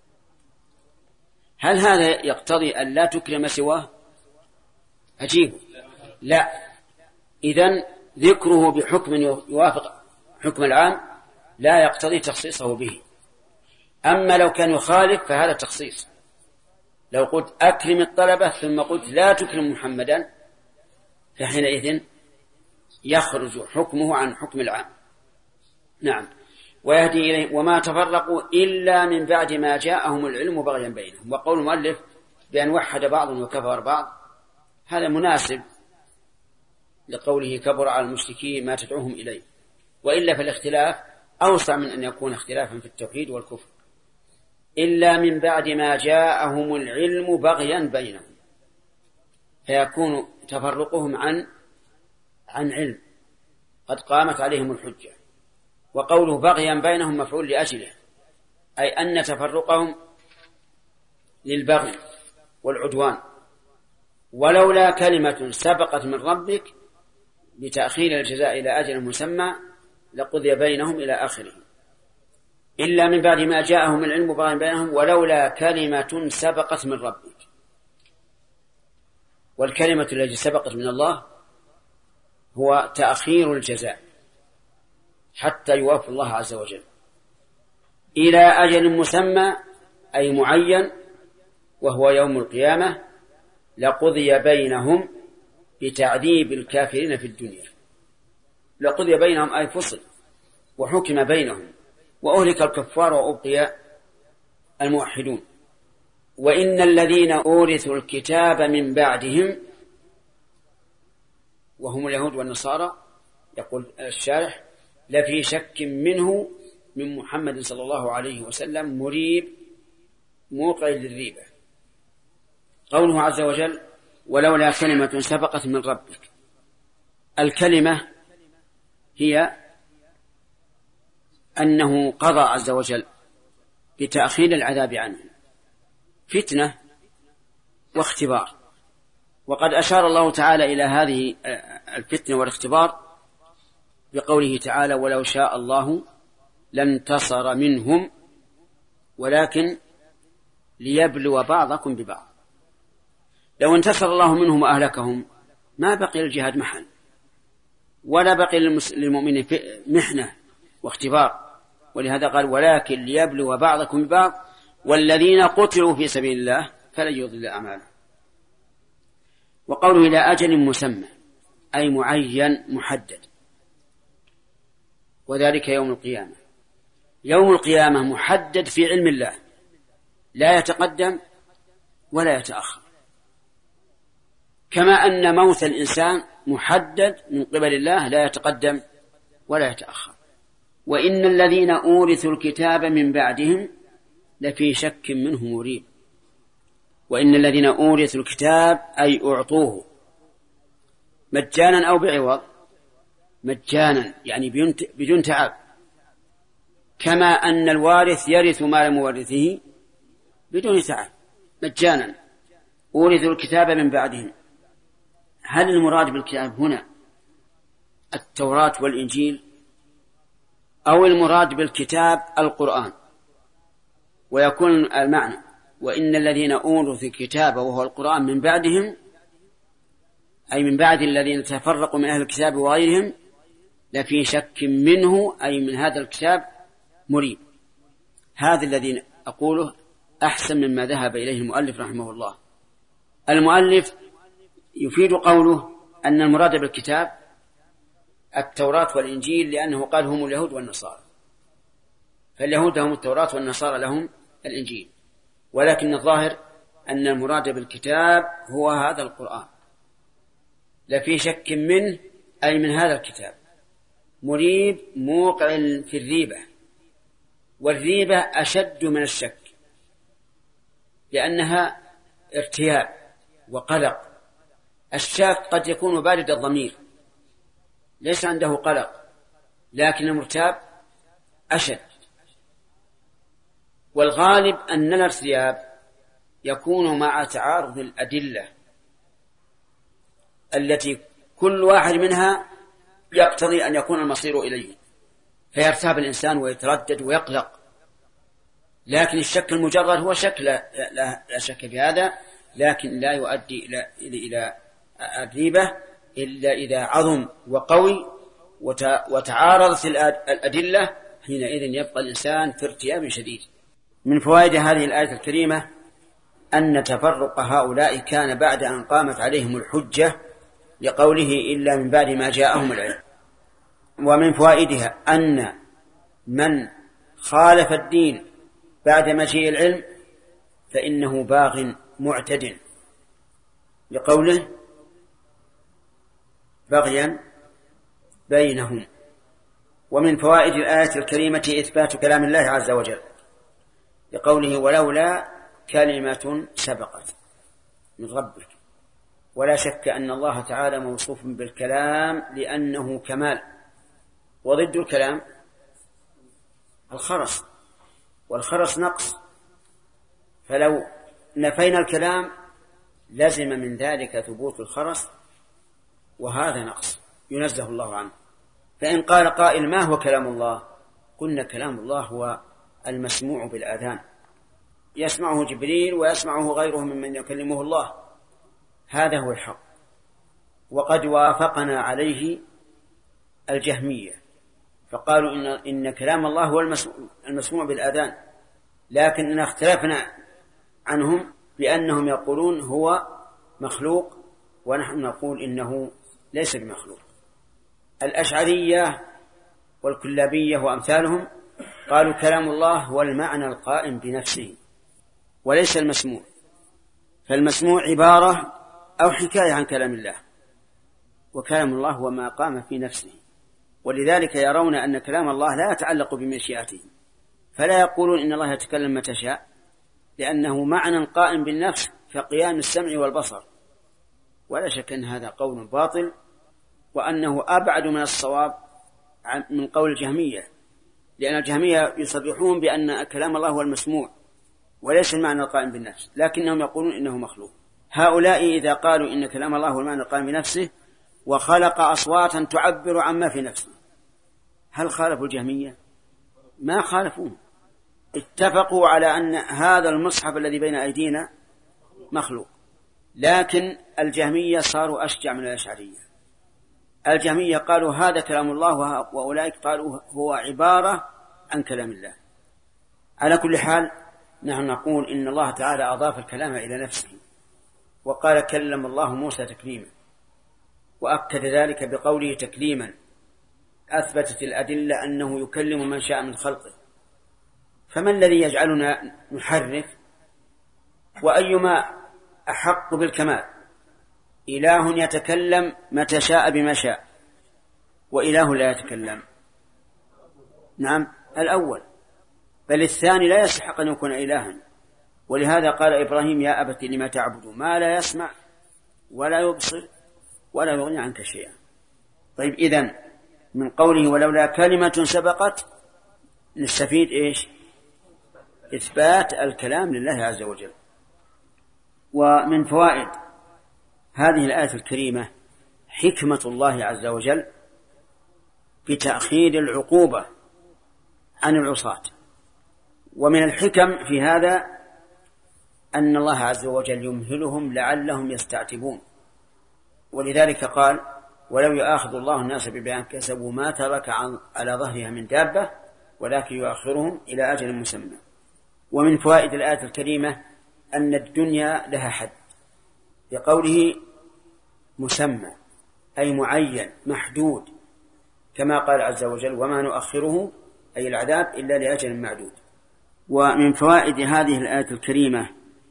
هل هذا يقتضي أن لا تكرم سواه؟ أجيب لا. إذن ذكره بحكم يوافق حكم العام لا يقتضي تخصيصه به. أما لو كان يخالف فهذا تخصيص. لو قلت أكرم الطلبة ثم قلت لا تكرم محمدا فحينئذ يخرج حكمه عن حكم العام. نعم. ويهدي إليه وما تفرقوا إلا من بعد ما جاءهم العلم بغيا بينهم. وقول المؤلف بأن وحد بعض وكفر بعض هذا مناسب لقوله كبر على المشركين ما تدعوهم إليه، وإلا فالاختلاف أوسع من أن يكون اختلافا في التوحيد والكفر. إلا من بعد ما جاءهم العلم بغيا بينهم، فيكون تفرقهم عن عن علم قد قامت عليهم الحجة. وقوله بغيا بينهم مفعول لأجله، أي أن تفرقهم للبغي والعدوان. ولولا كلمة سبقت من ربك بتأخير الجزاء إلى أجل مسمى لقضي بينهم إلى آخره. إلا من بعد ما جاءهم العلم بغيا بينهم ولولا كلمة سبقت من ربك. والكلمة التي سبقت من الله هو تأخير الجزاء حتى يوافي الله عز وجل إلى أجل مسمى أي معين وهو يوم القيامة لقضي بينهم بتعذيب الكافرين في الدنيا. لقضي بينهم أي فصل وحكم بينهم وأهلك الكفار وأبقي الموحدون. وإن الذين أورثوا الكتاب من بعدهم وهم اليهود والنصارى يقول الشارح لفي شك منه من محمد صلى الله عليه وسلم مريب موقع للريبة. قوله عز وجل ولولا كلمة سبقت من ربك، الكلمة هي أنه قضى عز وجل بتأخير العذاب عنه فتنة واختبار. وقد أشار الله تعالى إلى هذه الفتنة والاختبار بقوله تعالى: ولو شاء الله لانتصر منهم ولكن ليبلو بعضكم ببعض. لو انتصر الله منهم وأهلكهم ما بقي الجهاد محل، ولا بقي للمؤمنين محنة واختبار. ولهذا قال: ولكن ليبلو بعضكم ببعض والذين قتلوا في سبيل الله فلن يضل أعمالهم. وقوله إلى أجل مسمى أي معين محدد، وذلك يوم القيامة. يوم القيامة محدد في علم الله، لا يتقدم ولا يتأخر، كما أن موت الإنسان محدد من قبل الله لا يتقدم ولا يتأخر. وإن الذين أورثوا الكتاب من بعدهم لفي شك منه مريب. وإن الذين أورثوا الكتاب أي أعطوه مجانا أو بعوض، مجانا يعني بدون تعب، كما أن الوارث يرث مال مورثه بدون تعب مجانا. أورثوا الكتاب من بعدهم، هل المراد بالكتاب هنا التوراة والإنجيل أو المراد بالكتاب القرآن؟ ويكون المعنى: وإن الذين أورثوا الكتاب وهو القرآن من بعدهم أي من بعد الذين تفرقوا من أهل الكتاب وغيرهم لفي شك منه أي من هذا الكتاب مريب. هذا الذي أقوله أحسن مما ذهب إليه المؤلف رحمه الله. المؤلف يفيد قوله أن المراد بالكتاب التوراة والإنجيل، لأنه قال هم اليهود والنصارى، فاليهود هم التوراة والنصارى لهم الإنجيل، ولكن الظاهر أن المراد بالكتاب هو هذا القرآن. لفي شك منه أي من هذا الكتاب، مريب موقع في الريبة، والريبة أشد من الشك لأنها ارتياب وقلق. الشاك قد يكون بارد الضمير ليس عنده قلق، لكن المرتاب أشد. والغالب أن الارتياب يكون مع تعارض الأدلة التي كل واحد منها يقتضي أن يكون المصير إليه، فيرتاب الإنسان ويتردد ويقلق. لكن الشك المجرد هو شك لا, لا, لا شك في هذا، لكن لا يؤدي إلى, إلى الريبة إلا إذا عظم وقوي وتعارضت الأدلة، حينئذ يبقى الإنسان في ارتياب شديد. من فوائد هذه الآية الكريمة أن تفرق هؤلاء كان بعد أن قامت عليهم الحجة لقوله إلا من بعد ما جاءهم العلم. ومن فوائدها أن من خالف الدين بعد مجيء العلم فإنه باغ معتد، لقوله بغيا بينهم. ومن فوائد الآية الكريمة إثبات كلام الله عز وجل لقوله ولولا كلمة سبقت من ربك. ولا شك أن الله تعالى موصوف بالكلام لأنه كمال، وضد الكلام الخرس، والخرس نقص، فلو نفينا الكلام لزم من ذلك ثبوت الخرس، وهذا نقص ينزه الله عنه. فإن قال قائل ما هو كلام الله؟ قلنا كلام الله هو المسموع بالآذان، يسمعه جبريل ويسمعه غيره ممن يكلمه الله، هذا هو الحق. وقد وافقنا عليه الجهمية فقالوا إن, إن كلام الله هو المسموع بالآذان، لكننا اختلفنا عنهم بأنهم يقولون هو مخلوق ونحن نقول إنه ليس بمخلوق. الأشعرية والكلابية وأمثالهم قالوا كلام الله هو المعنى القائم بنفسه وليس المسموع، فالمسموع عبارة أو حكاية عن كلام الله، وكلام الله هو ما قام في نفسه. ولذلك يرون أن كلام الله لا يتعلق بمشيئته، فلا يقولون إن الله يتكلم متى شاء، لأنه معنى قائم بالنفس كقيام السمع والبصر. ولا شك أن هذا قول باطل، وأنه أبعد من الصواب من قول الجهمية، لأن الجهمية يصرحون بأن كلام الله هو المسموع وليس المعنى القائم بالنفس، لكنهم يقولون إنه مخلوق. هؤلاء إذا قالوا إن كلام الله هو المعنى القائم بنفسه وخلق أصواتا تعبر عما في نفسه، هل خالفوا الجهمية؟ ما خالفون، اتفقوا على أن هذا المصحف الذي بين أيدينا مخلوق. لكن الجهمية صاروا أشجع من الأشعرية. الجهمية قالوا هذا كلام الله، وأولئك قالوا هو عبارة عن كلام الله. على كل حال نحن نقول إن الله تعالى أضاف الكلام إلى نفسه، وقال كلم الله موسى تكليما، وأكد ذلك بقوله تكليما، أثبتت الأدلة أنه يكلم من شاء من خلقه. فما الذي يجعلنا نحرف؟ وأيما أحق بالكمال، إله يتكلم متى شاء بما شاء، وإله لا يتكلم؟ نعم الأول، بل الثاني لا يستحق أن يكون إلها. ولهذا قال إبراهيم يا أبت لما تعبد ما لا يسمع ولا يبصر ولا يغني عنك شيئا. طيب إذن من قوله ولولا كلمة سبقت نستفيد إيش؟ إثبات الكلام لله عز وجل. ومن فوائد هذه الآية الكريمة حكمة الله عز وجل بتأخير العقوبة عن العصاة. ومن الحكم في هذا أن الله عز وجل يمهلهم لعلهم يستعتبون، ولذلك قال ولو يؤاخذ الله الناس بما كسبوا ما ترك على ظهرها من دابة ولكن يؤخرهم إلى أجل مسمى. ومن فوائد الآية الكريمة أن الدنيا لها حد، بقوله مسمى أي معين محدود، كما قال عز وجل وما نؤخره أي العذاب إلا لأجل معدود. ومن فوائد هذه الآية الكريمة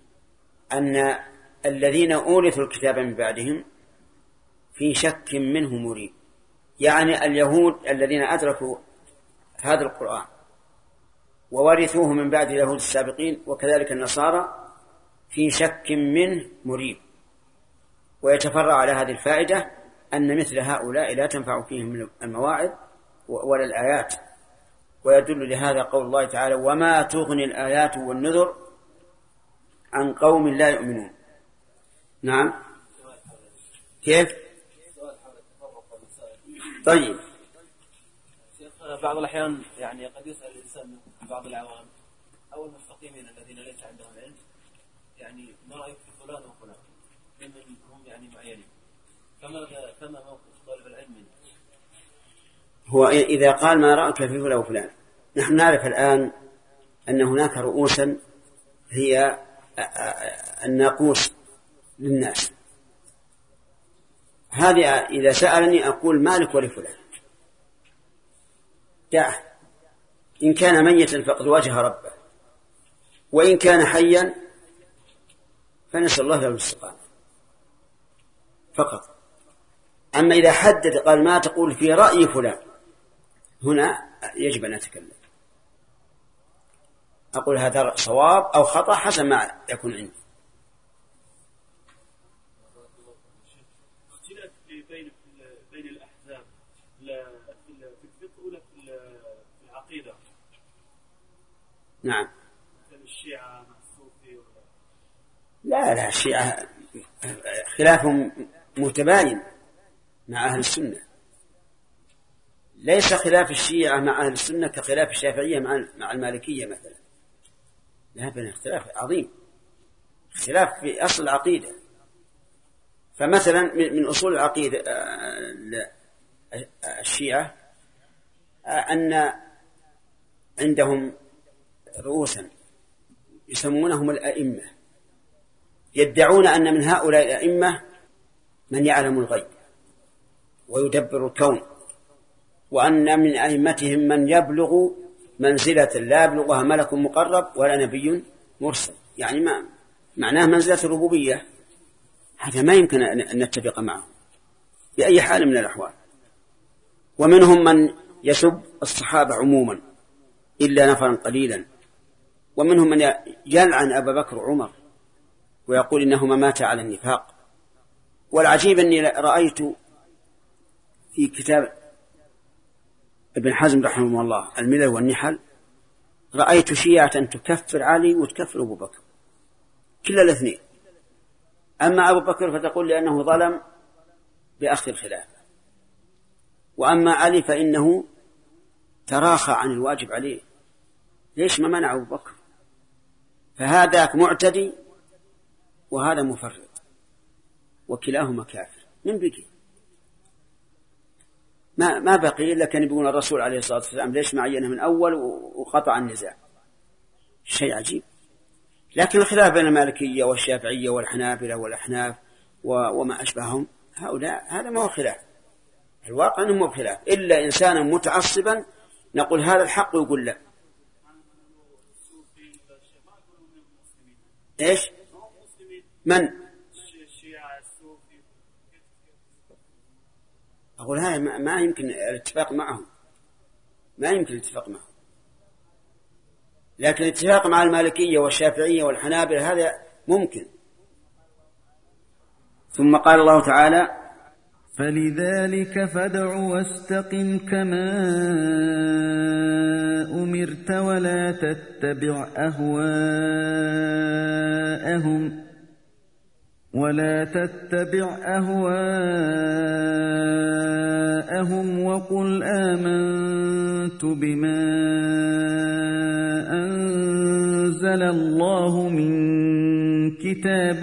أن الذين أورثوا الكتاب من بعدهم في شك منه مريب، يعني اليهود الذين أدركوا هذا القرآن وورثوه من بعد اليهود السابقين، وكذلك النصارى في شك منه مريب. ويتفرع على هذه الفائدة أن مثل هؤلاء لا تنفع فيهم المواعظ ولا الآيات. ويدل لهذا قول الله تعالى وما تغني الآيات والنذر عن قوم لا يؤمنون. نعم كيف؟ طيب بعض الأحيان يعني قد يسأل الإنسان بعض العوام أو المستقيمين الذين ليس عندهم علم يعني ما رأيك في فلان وفلان ممن هم يعني معينين، فماذا فما موقف طالب العلم منه؟ هو إذا قال ما رأيك في فلان وفلان، نحن نعرف الآن أن هناك رؤوسا هي الناقوس للناس، هذه إذا سألني أقول مالك ولفلان دعه، إن كان ميتا فقد واجه ربه، وإن كان حيا فنسأل الله له الاستقامة فقط. أما إذا حدد قال ما تقول في رأي فلان، هنا يجب أن أتكلم، أقول هذا صواب أو خطأ حسب ما يكون عندي. اختلاف بين بين الأحزاب لا في الفقه ولا في العقيدة. نعم. الشيعة مع الصوفي لا لا الشيعة خلافهم متباين مع أهل السنة، ليس خلاف الشيعة مع أهل السنة كخلاف الشافعية مع مع المالكية مثلا، لا بين اختلاف عظيم، اختلاف في أصل العقيدة. فمثلا من أصول العقيدة الشيعة أن عندهم رؤوسا يسمونهم الأئمة، يدعون أن من هؤلاء الأئمة من يعلم الغيب ويدبر الكون، وأن من أئمتهم من يبلغ منزلة لا يبلغها ملك مقرب ولا نبي مرسل، يعني ما معناه منزلة الربوبية. هذا ما يمكن أن نتفق معه بأي حال من الأحوال. ومنهم من يسب الصحابة عموما إلا نفرا قليلا، ومنهم من يلعن أبا بكر وعمر ويقول إنهما ماتا على النفاق. والعجيب أني رأيت في كتاب ابن حزم رحمه الله الملل والنحل، رأيت شيعة تكفر علي وتكفر أبو بكر، كلا الاثنين. أما أبو بكر فتقول لأنه ظلم بأخذ الخلافة، وأما علي فإنه تراخى عن الواجب عليه، ليش ما منع أبو بكر؟ فهذاك معتدي وهذا مفرط، وكلاهما كافر. من بقي؟ ما ما بقي إلا كان يقول الرسول عليه الصلاة والسلام ليش ما عينه من أول وقطع النزاع. شيء عجيب. لكن الخلاف بين المالكية والشافعية والحنابلة والأحناف وما أشبههم هؤلاء هذا ما هو خلاف، الواقع أنه مو خلاف، إلا إنسانا متعصبا نقول هذا الحق ويقول لا. إيش؟ من؟ أقول هذا ما يمكن الاتفاق معهم، ما يمكن الاتفاق معهم، لكن الاتفاق مع المالكية والشافعية والحنابلة هذا ممكن. ثم قال الله تعالى: فلذلك فادع واستقم كما أمرت ولا تتبع أهواءهم ولا تتبع أهواءهم وقل آمنت بما أنزل الله من كتاب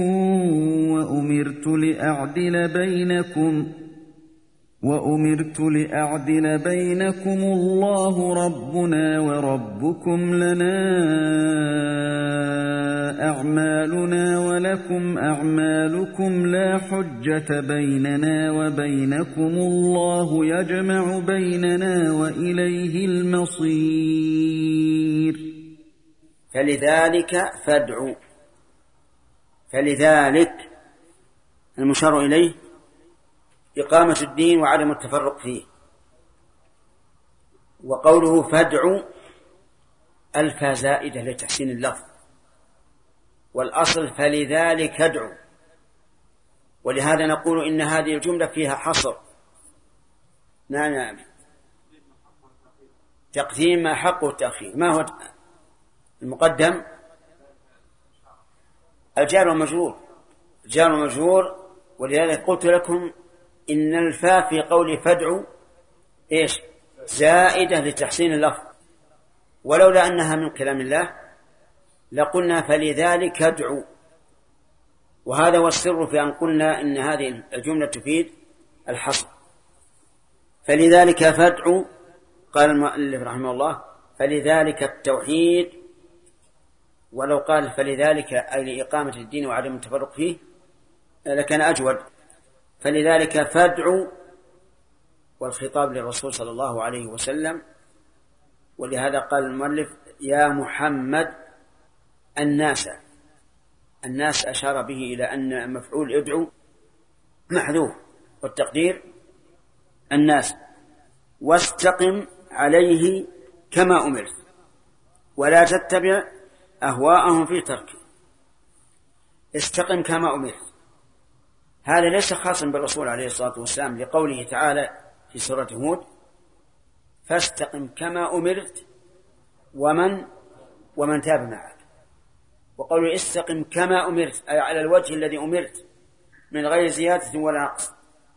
وأمرت لأعدل بينكم وأمرت لأعدل بينكم الله ربنا وربكم لنا أعمالنا ولكم أعمالكم لا حجة بيننا وبينكم الله يجمع بيننا وإليه المصير. فلذلك فادعوا، فلذلك المشار إليه إقامة الدين وعدم التفرق فيه. وقوله فادعوا ألف زائدة لتحسين اللفظ، والأصل فلذلك ادعوا، ولهذا نقول إن هذه الجملة فيها حصر. نعم، تقديم ما حق والتأخير. ما هو المقدم؟ الجار والمجرور، الجار والمجرور. ولذلك قلت لكم إن الفاء في قول فادعوا إيش؟ زائدة لتحسين اللفظ، ولولا أنها من كلام الله لقلنا فلذلك ادعوا. وهذا هو السر في أن قلنا إن هذه الجملة تفيد الحصر. فلذلك فادعوا، قال المؤلف رحمه الله فلذلك التوحيد، ولو قال فلذلك أي لإقامة الدين وعدم التفرق فيه لكان أجود. فلذلك فادعوا، والخطاب للرسول صلى الله عليه وسلم، ولهذا قال المؤلف يا محمد الناس. الناس أشار به إلى أن مفعول ادعو محذوف، والتقدير الناس. واستقم عليه كما أمرت ولا تتبع أهواءهم في تركه. استقم كما أمرت، هذا ليس خاصا بالرسول عليه الصلاة والسلام، لقوله تعالى في سورة هود فاستقم كما أمرت ومن ومن تاب معك. وقوله استقم كما أمرت أي على الوجه الذي أمرت من غير زيادة ولا نقص.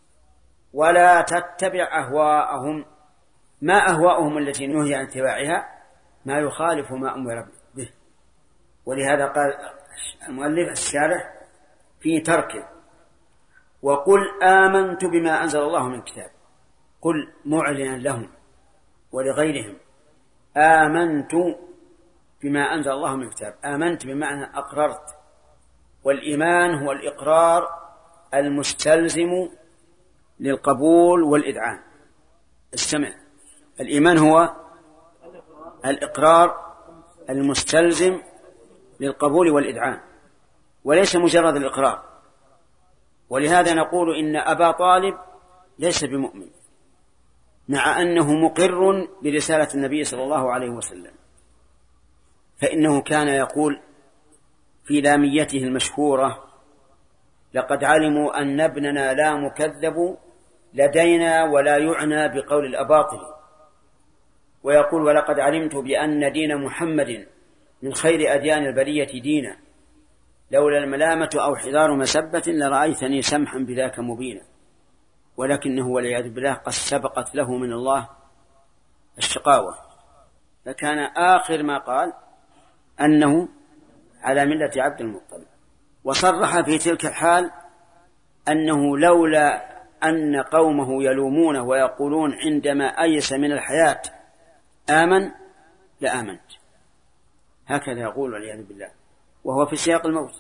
ولا تتبع أهواءهم، ما أهواءهم التي نهي عن اتباعها؟ ما يخالف ما أمر به. ولهذا قال المؤلف الشارح في تركه وقل آمنت بما أنزل الله من كتاب. قل معلنا لهم ولغيرهم آمنت بما أنزل الله من كتاب. آمنت بمعنى أقررت، والإيمان هو الإقرار المستلزم للقبول والإذعان. استمع، الإيمان هو الإقرار المستلزم للقبول والإذعان، وليس مجرد الإقرار. ولهذا نقول إن أبا طالب ليس بمؤمن مع أنه مقر برسالة النبي صلى الله عليه وسلم، فإنه كان يقول في لاميته المشهورة لقد علموا أن ابننا لا مكذب لدينا ولا يعنى بقول الأباطل. ويقول ولقد علمت بأن دين محمد من خير أديان البرية دينا. لولا الملامة أو حذار مسبة لرأيتني سمحا بذاك مبينا، ولكنه والعياذ بالله قد سبقت له من الله الشقاوة، فكان آخر ما قال أنه على ملة عبد المطلب. وصرح في تلك الحال أنه لولا أن قومه يلومونه ويقولون عندما أيس من الحياة آمن لآمنت، هكذا يقول والعياذ بالله وهو في سياق الموت.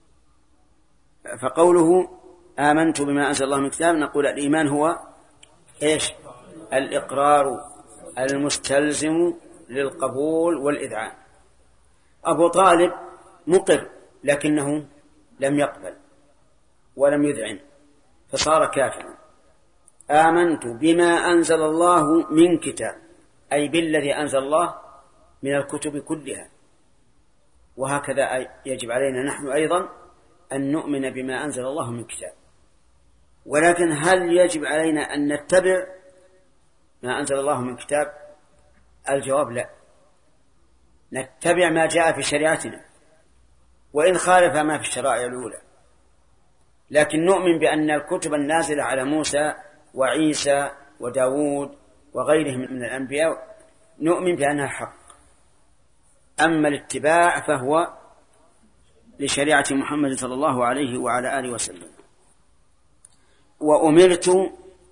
فقوله آمنت بما أنزل الله من كتاب، نقول الإيمان هو إيش؟ الإقرار المستلزم للقبول والإذعان. أبو طالب مقر لكنه لم يقبل ولم يذعن فصار كافرا. آمنت بما أنزل الله من كتاب، أي بالذي أنزل الله من الكتب كلها. وهكذا يجب علينا نحن أيضا أن نؤمن بما أنزل الله من كتاب. ولكن هل يجب علينا أن نتبع ما أنزل الله من كتاب؟ الجواب لا، نتبع ما جاء في شريعتنا وإن خالف ما في الشرائع الأولى، لكن نؤمن بأن الكتب النازلة على موسى وعيسى وداود وغيرهم من الأنبياء نؤمن بأنها حق. أما الاتباع فهو لشريعة محمد صلى الله عليه وعلى آله وسلم. وأمرت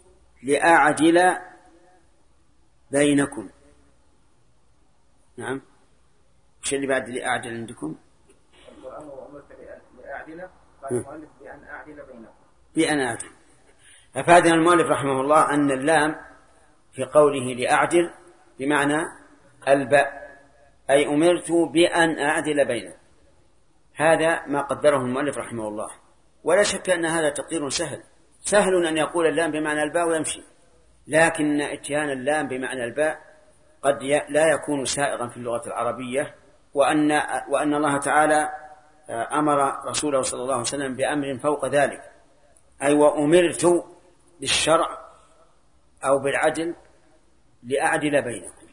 لأعدل بينكم. نعم، وش اللي بعد لأعدل عندكم؟ القرآن وأمرت لأعدل، قال المؤلف بأن أعدل بينكم. بأن أعدل. أفادنا المؤلف رحمه الله أن اللام في قوله لأعدل بمعنى الباء، أي أمرت بأن أعدل بينكم. هذا ما قدره المؤلف رحمه الله، ولا شك أن هذا تقدير سهل. سهل أن يقول اللام بمعنى الباء ويمشي، لكن اتيان اللام بمعنى الباء قد لا يكون سائغا في اللغة العربية، وأن, وأن الله تعالى أمر رسوله صلى الله عليه وسلم بأمر فوق ذلك، أي وأمرت بالشرع أو بالعدل لأعدل بينكم،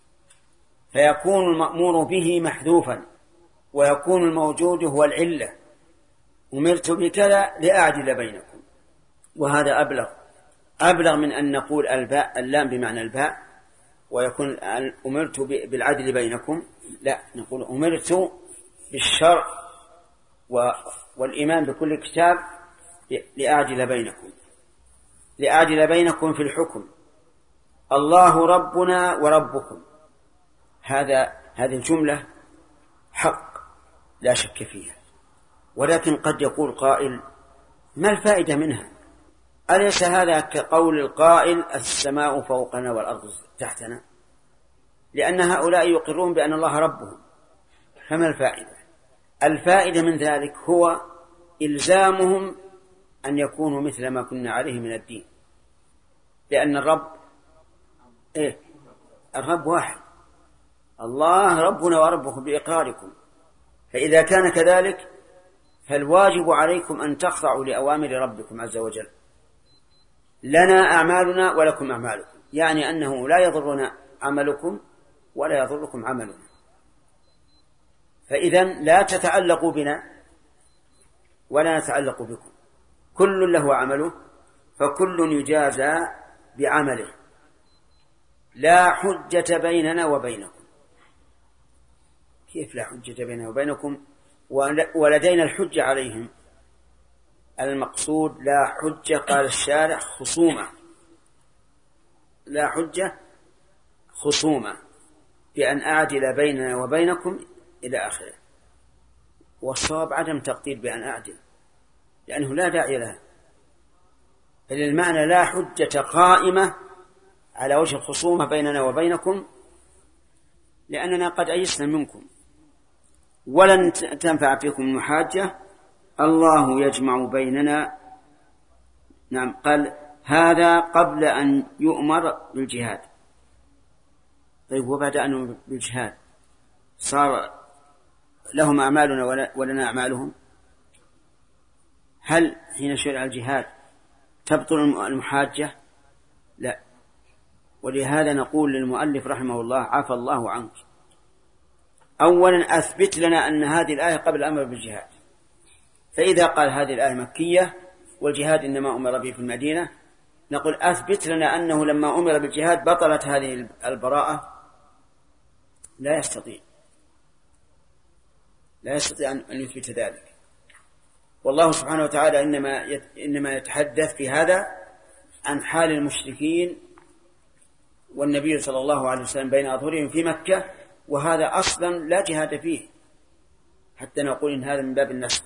فيكون المأمور به محذوفا ويكون الموجود هو العلة. أمرت بكذا لأعدل بينكم، وهذا أبلغ أبلغ من أن نقول الباء اللام بمعنى الباء ويكون أمرت بالعدل بينكم. لا، نقول أمرت بالشرع والإيمان بكل كتاب لأعدل بينكم، لأعدل بينكم في الحكم. الله ربنا وربكم، هذا هذه الجملة حق لا شك فيها، ولكن قد يقول قائل ما الفائدة منها؟ أليس هذا كقول القائل السماء فوقنا والأرض تحتنا؟ لأن هؤلاء يقرون بأن الله ربهم، فما الفائدة؟ الفائدة من ذلك هو إلزامهم أن يكونوا مثل ما كنا عليه من الدين، لأن الرب إيه؟ الرب واحد، الله ربنا وربكم بإقراركم. فإذا كان كذلك فالواجب عليكم أن تخضعوا لأوامر ربكم عز وجل. لنا أعمالنا ولكم أعمالكم، يعني أنه لا يضرنا عملكم ولا يضركم عملنا. فإذن لا تتعلقوا بنا ولا نتعلق بكم، كل له عمله فكل يجازى بعمله، لا حجة بيننا وبينكم. كيف لا حجة بيننا وبينكم ولدينا الحجة عليهم؟ المقصود لا حجة، قال الشارع خصومة، لا حجة خصومة بأن أعدل بيننا وبينكم إلى آخره. والصواب عدم تقدير بأن أعدل، لأنه لا داعي لها، بل المعنى لا حجة قائمة على وجه الخصومة بيننا وبينكم، لأننا قد أيسنا منكم ولن تنفع فيكم المحاجة، الله يجمع بيننا. نعم، قال هذا قبل أن يؤمر بالجهاد. طيب، وبعد أن يؤمر بالجهاد صار لهم أعمالنا ولنا أعمالهم؟ هل حين شرع الجهاد تبطل المحاجة؟ لا. ولهذا نقول للمؤلف رحمه الله عفى الله عنك، أولا أثبت لنا أن هذه الآية قبل الأمر بالجهاد، فإذا قال هذه الآية مكية والجهاد إنما أمر به في المدينة، نقول أثبت لنا أنه لما أمر بالجهاد بطلت هذه البراءة. لا يستطيع لا يستطيع أن يثبت ذلك. والله سبحانه وتعالى إنما إنما يتحدث في هذا عن حال المشركين والنبي صلى الله عليه وسلم بين أظهرهم في مكة، وهذا أصلا لا جهاد فيه، حتى نقول إن هذا من باب النسخ.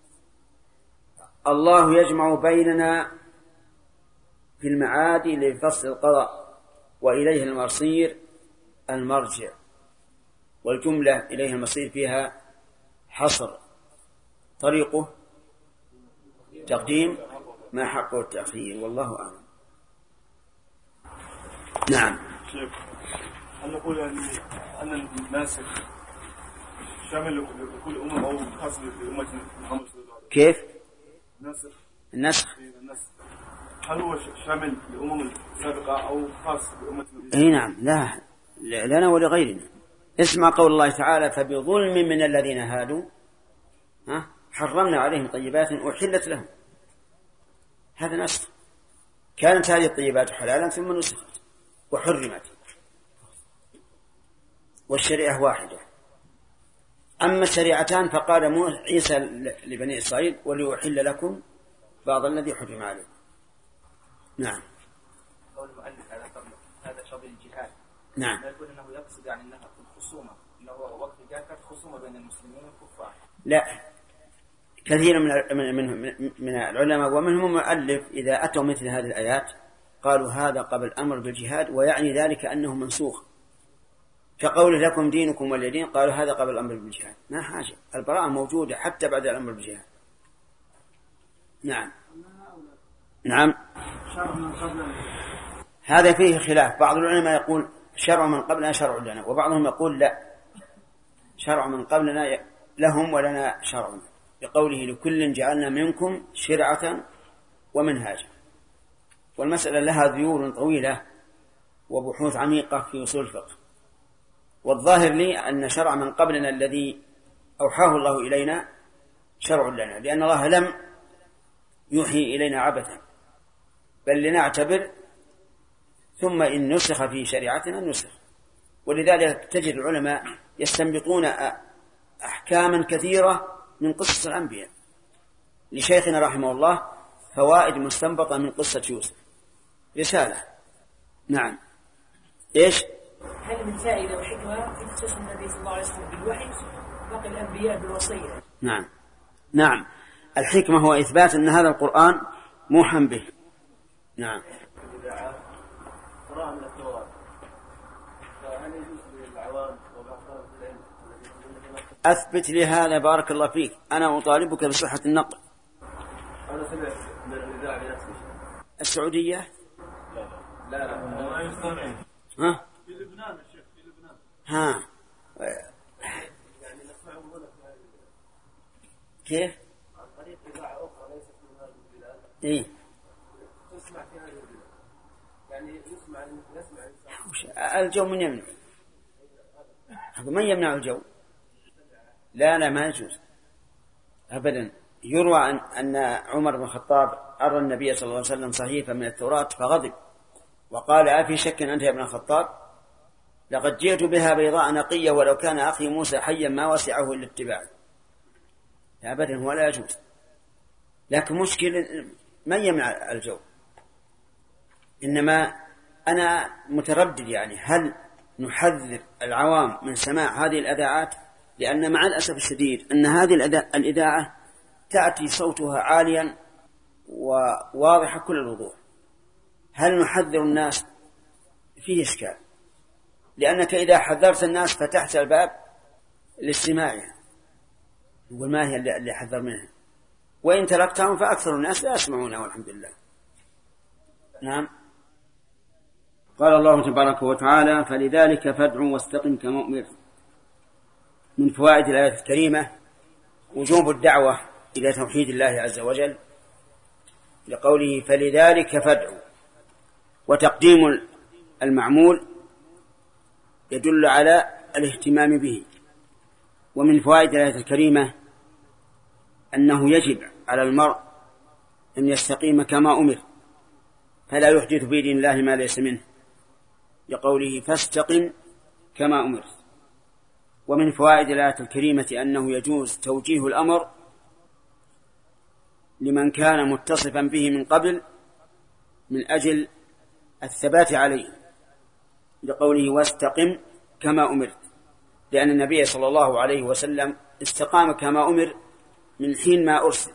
الله يجمع بيننا في المعاد لفصل القضاء وإليه المصير المرجع، والجملة إليه المصير فيها حصر، طريقه تقديم ما حقه التأخير، والله أعلم. نعم. شيخ، هل نقول يعني أن الناسخ شامل لكل أمة أو خاص بأمة محمد صلى الله عليه وسلم؟ كيف؟ الناسخ النسخ النسخ هل هو شامل لأمم السابقة أو خاص بأمة؟ أي نعم، لا لنا ولغيرنا. اسمع قول الله تعالى: فبظلم من الذين هادوا ها حرمنا عليهم طيبات أحلت لهم. هذا نسخ، كانت هذه الطيبات حلالا ثم نسخت وحرمت، والشريعة واحدة. أما الشريعتان فقال عيسى لبني إسرائيل: وليحل لكم بعض الذي حرم عليكم. نعم. قول المؤلف هذا هذا شرط الجهاد. نعم. لا يقول انه يقصد يعني انها الخصومه، انه وقت الجهاد كانت خصومه بين المسلمين والكفار. لا، كثير من من من, من العلماء ومنهم المؤلف إذا أتوا مثل هذه الآيات قالوا هذا قبل الأمر بالجهاد، ويعني ذلك أنه منسوخ، كقول لكم دينكم ولي دين، قالوا هذا قبل الأمر بالجهاد. ما حاجة، البراءة موجودة حتى بعد الأمر بالجهاد. نعم. نعم. هذا فيه خلاف، بعض العلماء يقول شرع من قبلنا شرع لنا، وبعضهم يقول لا، شرع من قبلنا لهم ولنا شرعنا، بقوله لكل جعلنا منكم شرعة ومنهاجا. والمسألة لها ذيول طويلة وبحوث عميقة في أصول الفقه، والظاهر لي أن شرع من قبلنا الذي أوحاه الله إلينا شرع لنا، لأن الله لم يوحي إلينا عبثا، بل لنعتبر، ثم إن نسخ في شريعتنا نسخ. ولذلك تجد العلماء يستنبطون أحكاما كثيرة من قصص الأنبياء. لشيخنا رحمه الله فوائد مستنبطة من قصة يوسف، رسالة. نعم. إيش؟ هل من فائدة وحكمة في اختصاص النبي صلى الله عليه وسلم بالوحي باقي الأنبياء بالوصية؟ نعم نعم. الحكمة هو إثبات أن هذا القرآن موحى به. نعم. قراءة من التوراة، فهل يجوز للعوام وبعض العلم؟ أثبت لي هذا بارك الله فيك، أنا أطالبك بصحة النقل. أنا سمعت من الإذاعة بنفسي. السعودية؟ لا لا لا ما يستمع. ها؟ في لبنان يا شيخ، في لبنان. ها. يعني نسمعه هنا كيف؟ عن طريق إذاعة أخرى ليست من هذه البلاد. إيه. تسمع في هذه البلاد. يعني يسمع يسمع الجو من يمنع؟ من يمنع الجو؟ لا لا ما يجوز أبدا. يروى أن أن عمر بن الخطاب أرى النبي صلى الله عليه وسلم صحيفة من التوراة فغضب وقال: أفي شك أنت يا ابن الخطاب؟ لقد جئت بها بيضاء نقية، ولو كان أخي موسى حيا ما وسعه إلا اتباعه. أبدا هو لا يجوز. لكن مشكلة من يمنع الجو؟ إنما أنا متردد، يعني هل نحذر العوام من سماع هذه الإذاعات؟ لأن مع الأسف الشديد أن هذه الإذاعة تأتي صوتها عاليا وواضحة كل الوضوح. هل نحذر الناس؟ فيه إشكال، لأنك إذا حذرت الناس فتحت الباب لاستماعها، وما هي اللي حذر منها؟ وإن تركتهم فأكثر الناس لا يسمعونه والحمد لله. نعم. قال الله تبارك وتعالى: فلذلك فادع واستقم كما أمرت. من فوائد الآية الكريمة وجوب الدعوة إلى توحيد الله عز وجل، لقوله فلذلك فادع، وتقديم المعمول يدل على الاهتمام به. ومن فوائد الآية الكريمة أنه يجب على المرء أن يستقيم كما أمر، فلا يحدث في دين الله ما ليس منه، لقوله فاستقم كما أمرت. ومن فوائد الآية الكريمة أنه يجوز توجيه الأمر لمن كان متصفا به من قبل من أجل الثبات عليه، لقوله واستقم كما أمرت، لأن النبي صلى الله عليه وسلم استقام كما أمر من حين ما أرسل،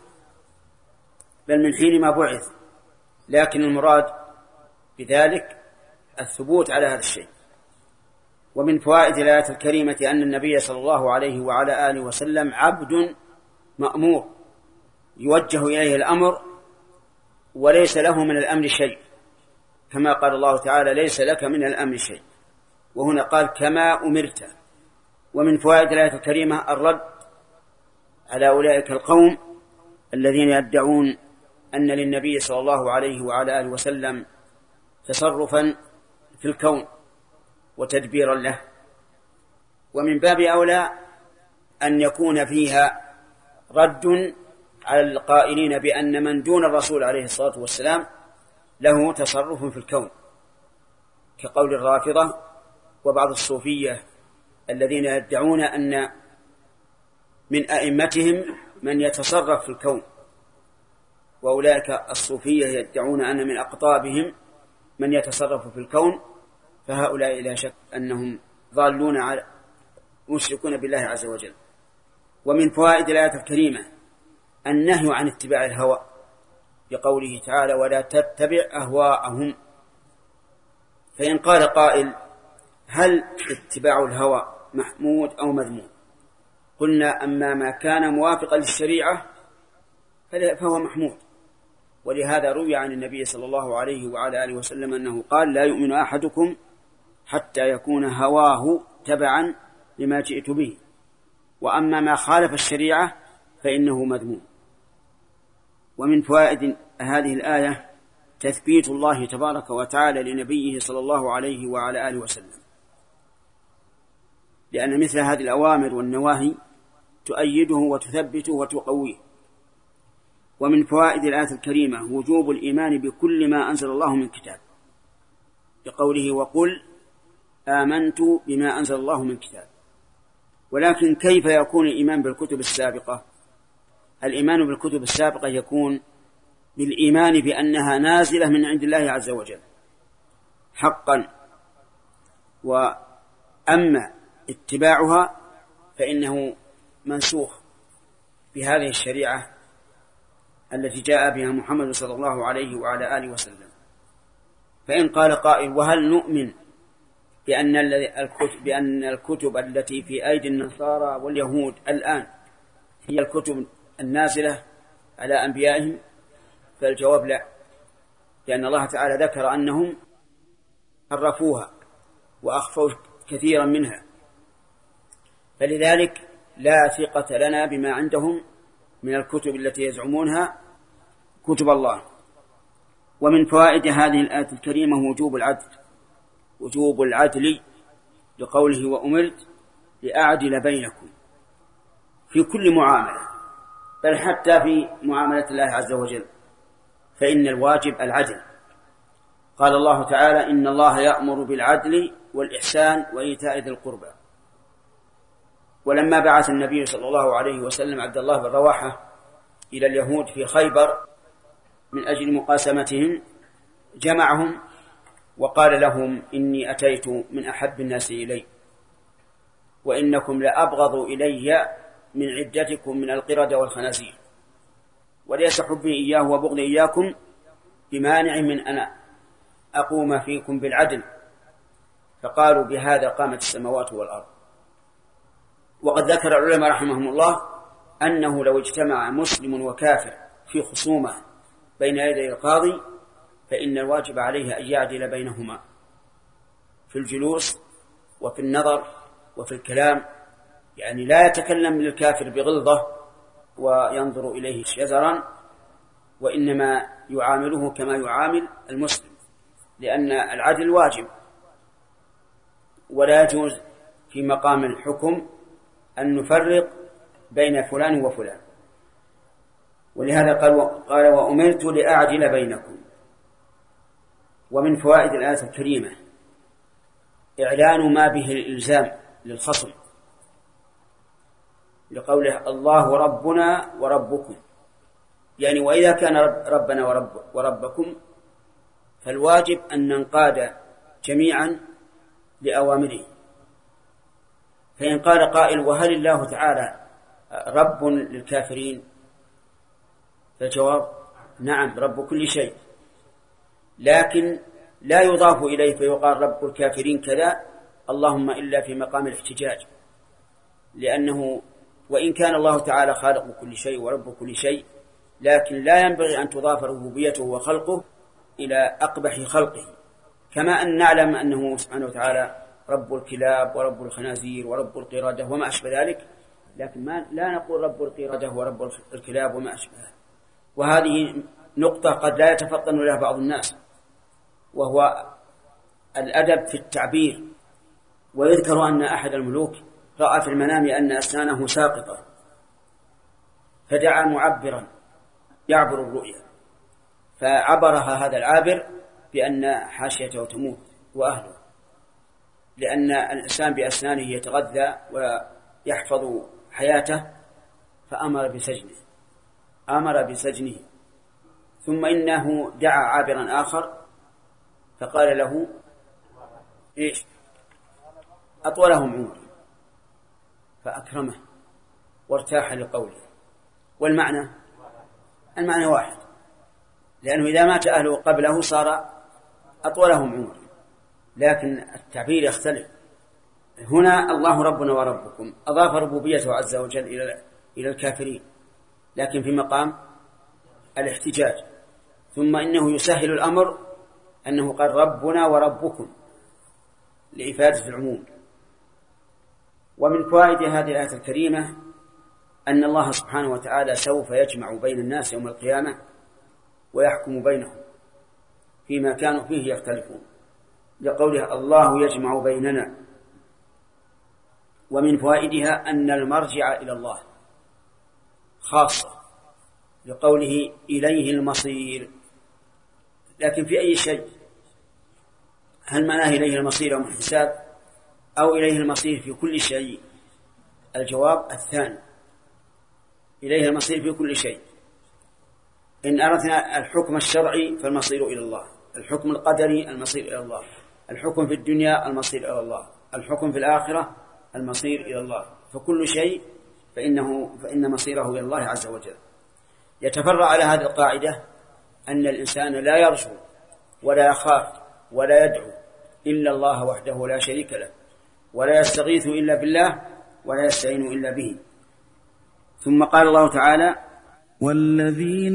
بل من حين ما بعث، لكن المراد بذلك الثبوت على هذا الشيء. ومن فوائد الآية الكريمة أن النبي صلى الله عليه وعلى آله وسلم عبد مأمور يوجه إليه الأمر وليس له من الأمر شيء، كما قال الله تعالى ليس لك من الأمر شيء، وهنا قال كما أمرت. ومن فوائد الآية الكريمة الرد على أولئك القوم الذين يدعون أن للنبي صلى الله عليه وعلى آله وسلم تصرفا في الكون وتدبيرا له، ومن باب أولى أن يكون فيها رد على القائلين بأن من دون الرسول عليه الصلاة والسلام له تصرف في الكون، كقول الرافضة وبعض الصوفية الذين يدعون أن من أئمتهم من يتصرف في الكون، وأولئك الصوفية يدعون أن من أقطابهم من يتصرف في الكون، فهؤلاء لا شك أنهم ضالون على مشركون بالله عز وجل. ومن فوائد الآية الكريمة النهي عن اتباع الهوى، بقوله تعالى ولا تتبع أهواءهم. فإن قال قائل هل اتباع الهوى محمود أو مذموم؟ قلنا أما ما كان موافقا للشريعة فهو محمود، ولهذا روي عن النبي صلى الله عليه وعلى آله وسلم أنه قال لا يؤمن أحدكم حتى يكون هواه تبعا لما جئت به، وأما ما خالف الشريعة فإنه مذموم. ومن فوائد هذه الآية تثبيت الله تبارك وتعالى لنبيه صلى الله عليه وعلى آله وسلم، لأن مثل هذه الأوامر والنواهي تؤيده وتثبته وتقويه. ومن فوائد الآية الكريمة وجوب الإيمان بكل ما أنزل الله من كتاب، بقوله وقل آمنت بما أنزل الله من كتاب. ولكن كيف يكون الإيمان بالكتب السابقة؟ الإيمان بالكتب السابقة يكون بالإيمان بأنها نازلة من عند الله عز وجل حقا، وأما اتباعها فإنه منسوخ بهذه الشريعة التي جاء بها محمد صلى الله عليه وعلى آله وسلم. فإن قال قائل وهل نؤمن بأن الكتب, بأن الكتب التي في أيدي النصارى واليهود الآن هي الكتب النازلة على أنبيائهم؟ فالجواب لا، لأن الله تعالى ذكر أنهم حرفوها وأخفوا كثيرا منها، فلذلك لا ثقة لنا بما عندهم من الكتب التي يزعمونها كتب الله. ومن فوائد هذه الآية الكريمة وجوب العدل، وجوب العدل لقوله وأمرت لأعدل بينكم في كل معاملة، بل حتى في معاملة الله عز وجل فإن الواجب العدل. قال الله تعالى إن الله يأمر بالعدل والإحسان وإيتاء ذي القربى. ولما بعث النبي صلى الله عليه وسلم عبد الله بن رواحة إلى اليهود في خيبر من أجل مقاسمتهم جمعهم وقال لهم إني أتيت من أحب الناس إلي، وإنكم لأبغض إلي من عدتكم من القردة والخنازير، وليس حبي إياه وبغضي إياكم بمانع من أن أقوم فيكم بالعدل. فقالوا بهذا قامت السماوات والأرض. وقد ذكر العلماء رحمهم الله أنه لو اجتمع مسلم وكافر في خصومة بين يدي القاضي فإن الواجب عليه أن يعدل بينهما في الجلوس وفي النظر وفي الكلام، يعني لا يتكلم للكافر بغلظة وينظر إليه شزرا، وإنما يعامله كما يعامل المسلم، لأن العدل واجب. ولا يجوز في مقام الحكم أن نفرق بين فلان وفلان. ولهذا قال قال وأمرت لأعدل بينكم. ومن فوائد الآية الكريمة إعلان ما به الإلزام للخصم، لقوله الله ربنا وربكم، يعني وإذا كان ربنا ورب وربكم فالواجب أن ننقاد جميعا لأوامره. فإن قال قائل وهل الله تعالى رب للكافرين؟ فالجواب نعم، رب كل شيء، لكن لا يضاف إليه فيقال رب الكافرين كذا اللهم إلا في مقام الاحتجاج، لأنه وإن كان الله تعالى خالق كل شيء ورب كل شيء، لكن لا ينبغي أن تضاف ربوبيته وخلقه إلى أقبح خلقه، كما أن نعلم أنه سبحانه وتعالى رب الكلاب ورب الخنازير ورب القردة وما أشبه ذلك، لكن ما لا نقول رب القردة ورب الكلاب وما أشبه. وهذه نقطة قد لا يتفطن لها بعض الناس، وهو الأدب في التعبير. ويذكر أن أحد الملوك رأى في المنام أن أسنانه ساقطة، فدعا معبرا يعبر الرؤيا، فعبرها هذا العابر بأن حاشيته تموت وأهله، لأن الإنسان بأسنانه يتغذى ويحفظ حياته، فأمر بسجنه أمر بسجنه ثم إنه دعا عابرا آخر فقال له إيش أطولهم عمري، فأكرمه وارتاح لقوله. والمعنى المعنى واحد، لأنه إذا مات أهله قبله صار أطولهم عمري، لكن التعبير يختلف. هنا الله ربنا وربكم أضاف ربوبيته عز وجل إلى إلى الكافرين، لكن في مقام الاحتجاج. ثم إنه يسهل الأمر أنه قال ربنا وربكم لإفادة العموم. ومن فوائد هذه الآية الكريمة أن الله سبحانه وتعالى سوف يجمع بين الناس يوم القيامة ويحكم بينهم فيما كانوا فيه يختلفون، لقوله الله يجمع بيننا. ومن فوائدها أن المرجع إلى الله خاصة، لقوله إليه المصير. لكن في أي شيء؟ هل معناه إليه المصير يوم الحساب أو إليه المصير في كل شيء؟ الجواب الثاني، إليه المصير في كل شيء. إن أردنا الحكم الشرعي فالمصير إلى الله، الحكم القدري المصير إلى الله، الحكم في الدنيا المصير إلى الله، الحكم في الآخرة المصير إلى الله. فكل شيء فإنه فإن مصيره إلى الله عز وجل. يتفرع على هذه القاعدة أن الإنسان لا يرجو ولا يخاف ولا يدعو إلا الله وحده لا شريك له، ولا يستغيث إلا بالله، ولا يستعين إلا به. ثم قال الله تعالى والذين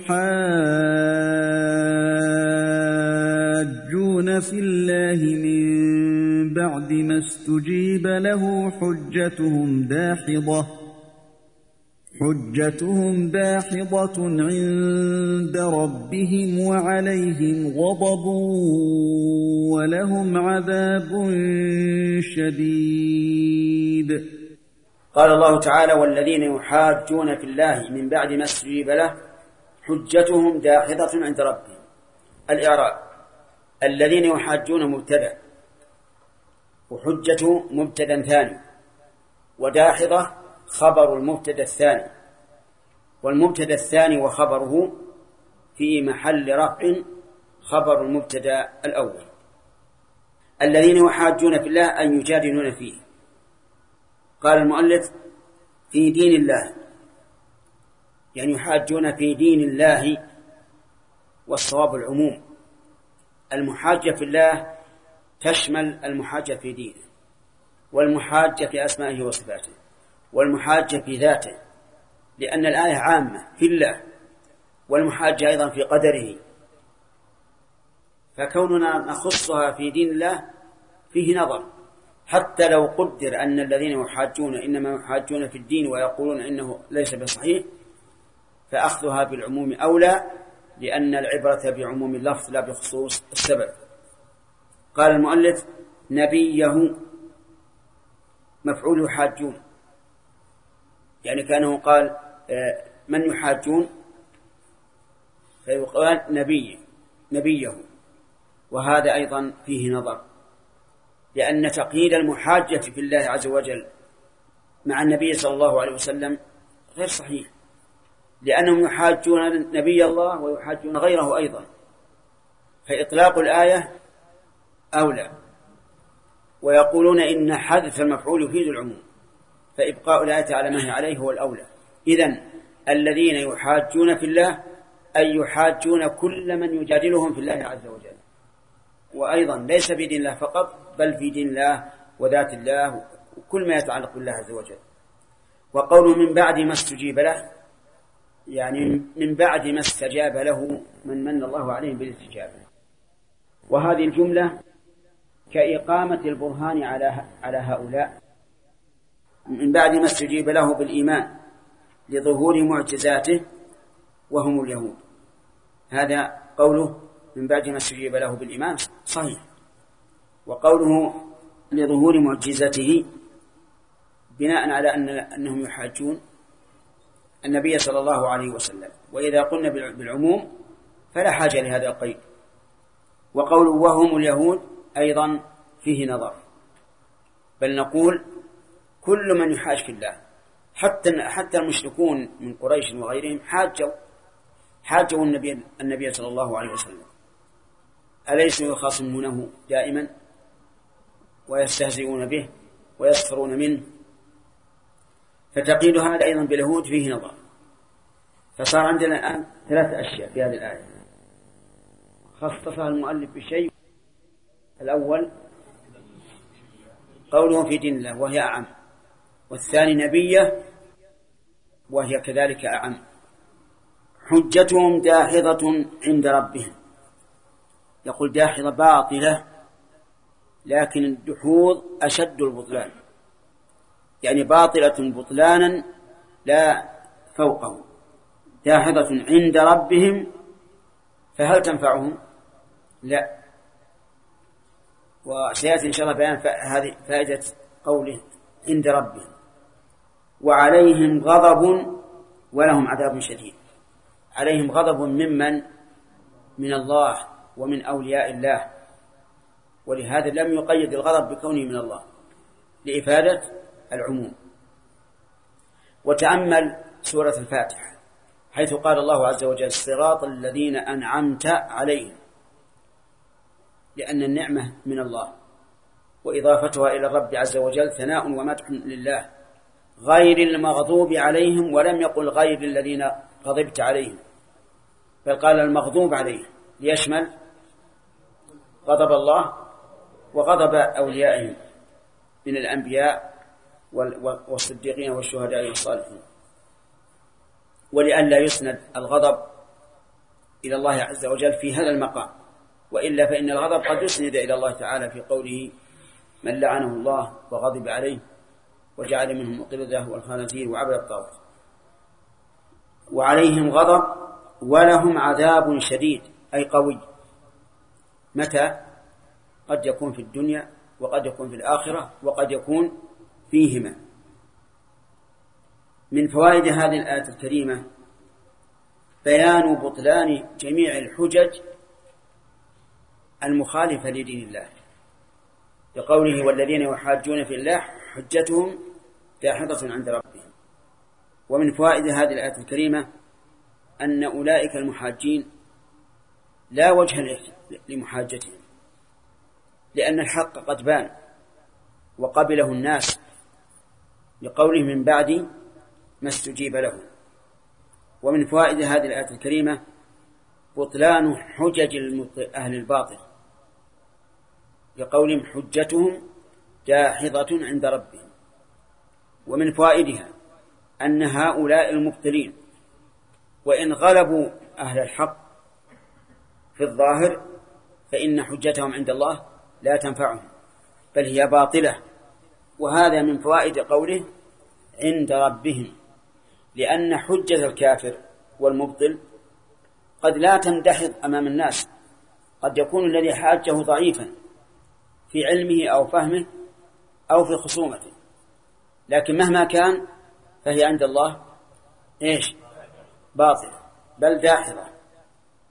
يحاجون في الله من بعد ما استجيب له حجتهم داحضة حجتهم داحضة عند ربهم وعليهم غضب ولهم عذاب شديد. قال الله تعالى والذين يحاجون في الله من بعد ما استجيب له حجتهم داحضة عند ربهم. الإعراب: الذين يحاجون مبتدأ، وحجته مبتدأ ثاني، وداحضة خبر المبتدأ الثاني، والمبتدأ الثاني وخبره في محل رفع خبر المبتدأ الأول. الذين يحاجون في الله أن يجادلون فيه. قال المؤلف في دين الله، يعني يحاجون في دين الله، والصواب العموم. المحاجة في الله تشمل المحاجة في دينه، والمحاجة في أسمائه وصفاته، والمحاجة في ذاته، لأن الآية عامة في الله، والمحاجة أيضا في قدره. فكوننا نخصها في دين الله فيه نظر، حتى لو قدر أن الذين يحاجون إنما يحاجون في الدين ويقولون إنه ليس بصحيح، فأخذها بالعموم أولى، لأن العبرة بعموم اللفظ لا بخصوص السبب. قال المؤلف نبيه مفعول يحاجون، يعني كانه قال من يحاجون فيقال نبي نبيه، وهذا أيضا فيه نظر، لأن تقييد المحاجة في الله عز وجل مع النبي صلى الله عليه وسلم غير صحيح، لأنهم يحاجون نبي الله ويحاجون غيره أيضا، فإطلاق الآية أولى، ويقولون إن حذف المفعول يفيد العموم، فإبقاء الآية على ما هي عليه هو الأولى. إذن الذين يحاجون في الله أي يحاجون كل من يجادلهم في الله عز وجل، وأيضا ليس في دين الله فقط بل في دين الله وذات الله وكل ما يتعلق بالله عز وجل. وقوله من بعد ما استجيب له، يعني من بعد ما استجاب له من من الله عليهم بالاستجابة، وهذه الجملة كإقامة البرهان على على هؤلاء من بعد ما استجيب له بالإيمان لظهور معجزاته وهم اليهود. هذا قوله من بعد ما استجيب له بالإيمان صحيح، وقوله لظهور معجزته بناء على أن أنهم يحاجون النبي صلى الله عليه وسلم، وإذا قلنا بالعموم فلا حاجة لهذا القيد. وقوله وهم اليهود أيضا فيه نظر، بل نقول كل من يحاج في الله، حتى حتى المشركون من قريش وغيرهم حاجوا حاجوا النبي النبي صلى الله عليه وسلم، أليسوا يخاصمونه دائما ويستهزئون به ويسخرون منه؟ فتقييد هذا أيضا باليهود فيه نظر. فصار عندنا الآن ثلاثة أشياء في هذه الآية خصصها المؤلف بشيء. الأول قوله في دين الله وهي أعم، والثاني نبيه وهي كذلك أعم. حجتهم داحضة عند ربهم، يقول داحضة باطلة، لكن الدحوظ أشد البطلان، يعني باطلة بطلانا لا فوقه. داحضة عند ربهم، فهل تنفعهم؟ لا. وسيأتي إن شاء الله بيان هذه فائدة قوله عند ربهم. وعليهم غضب ولهم عذاب شديد. عليهم غضب ممن؟ من الله ومن أولياء الله، ولهذا لم يقيد الغضب بكونه من الله لإفادة العموم. وتأمل سورة الفاتحة حيث قال الله عز وجل صراط الذين أنعمت عليهم، لأن النعمة من الله وإضافتها إلى الرب عز وجل ثناء ومدح لله، غير المغضوب عليهم، ولم يقل غير الذين غضبت عليهم، بل قال المغضوب عليهم ليشمل غضب الله وغضب أوليائهم من الأنبياء والصديقين والشهداء والصالحين، ولئلا يسند الغضب إلى الله عز وجل في هذا المقام، وإلا فإن الغضب قد يسند إلى الله تعالى في قوله من لعنه الله وغضب عليه وجعل منهم القردة والخنازير وعبد الطاغوت. وعليهم غضب ولهم عذاب شديد، أي قوي. متى؟ قد يكون في الدنيا وقد يكون في الآخرة وقد يكون فيهما. من فوائد هذه الآية الكريمة بيان بطلان جميع الحجج المخالفة لدين الله، لقوله والذين يحاجون في الله حجتهم داحضة عند ربهم. ومن فوائد هذه الآية الكريمة أن أولئك المحاجين لا وجه لمحاجتهم، لأن الحق قد بان وقبله الناس، لقوله من بعد ما استجيب له. ومن فوائد هذه الآية الكريمة بطلان حجج أهل الباطل، لقولهم حجتهم داحضة عند ربهم. ومن فوائدها أن هؤلاء المبطلين وإن غلبوا أهل الحق في الظاهر فإن حجتهم عند الله لا تنفعهم بل هي باطلة. وهذا من فوائد قوله عند ربهم، لأن حجة الكافر والمبطل قد لا تندحض أمام الناس، قد يكون الذي حاجه ضعيفا في علمه أو فهمه أو في خصومته، لكن مهما كان فهي عند الله إيش؟ باطلة بل داحضة.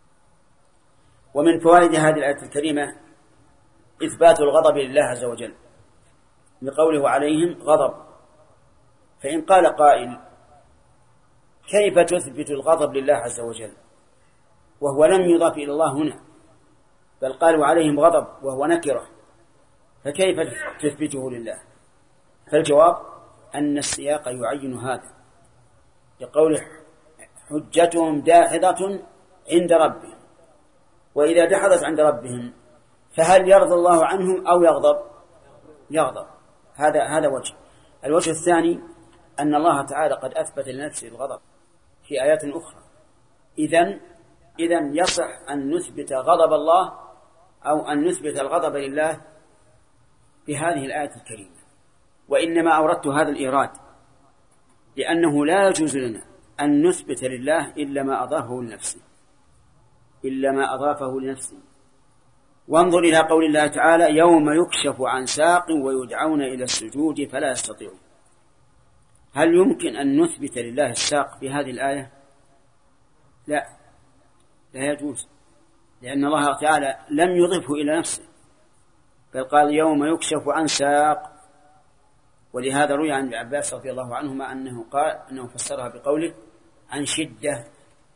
ومن فوائد هذه الآية الكريمة إثبات الغضب لله عز وجل بقوله عليهم غضب. فإن قال قائل كيف تثبت الغضب لله عز وجل وهو لم يضاف إلى الله هنا، بل قالوا عليهم غضب وهو نكرة، فكيف تثبته لله؟ فالجواب أن السياق يعين هذا لقوله حجتهم داحضة عند ربهم، وإذا دحضت عند ربهم فهل يرضى الله عنهم أو يغضب؟ يغضب. هذا هذا وجه. الوجه الثاني أن الله تعالى قد أثبت لنفسه الغضب في آيات أخرى، إذن إذن يصح أن نثبت غضب الله أو أن نثبت الغضب لله بهذه الآية الكريمة. وإنما أوردت هذا الإيراد لأنه لا يجوز لنا أن نثبت لله إلا ما أضافه لنفسه إلا ما أضافه لنفسه. وانظر إلى قول الله تعالى يوم يكشف عن ساق ويدعون إلى السجود فلا يستطيعون. هل يمكن أن نثبت لله الساق في هذه الآية؟ لا، لا يجوز، لأن الله تعالى لم يضفه إلى نفسه، بل قال يوم يكشف عن ساق. ولهذا روي عن ابن عباس رضي الله عنهما أنه قال أنه فسرها بقوله عن شدة.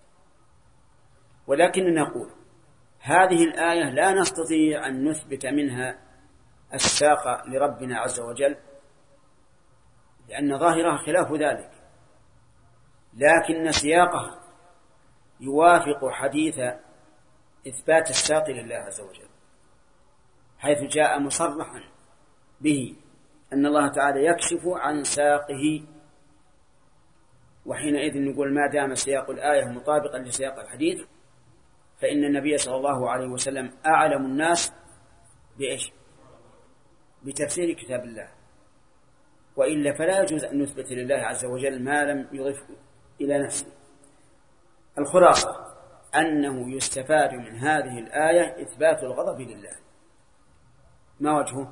ولكن نقول هذه الآية لا نستطيع أن نثبت منها الساق لربنا عز وجل، لأن ظاهرها خلاف ذلك، لكن سياقها يوافق حديث إثبات الساق لله عز وجل، حيث جاء مصرحا به أن الله تعالى يكشف عن ساقه. وحينئذ نقول ما دام سياق الآية مطابقا لسياق الحديث فإن النبي صلى الله عليه وسلم أعلم الناس بإيش؟ بتفسير كتاب الله، وإلا فلا يجوز أن نثبت لله عز وجل ما لم يضفه إلى نفسه. الخلاصة أنه يستفاد من هذه الآية إثبات الغضب لله. ما وجهه؟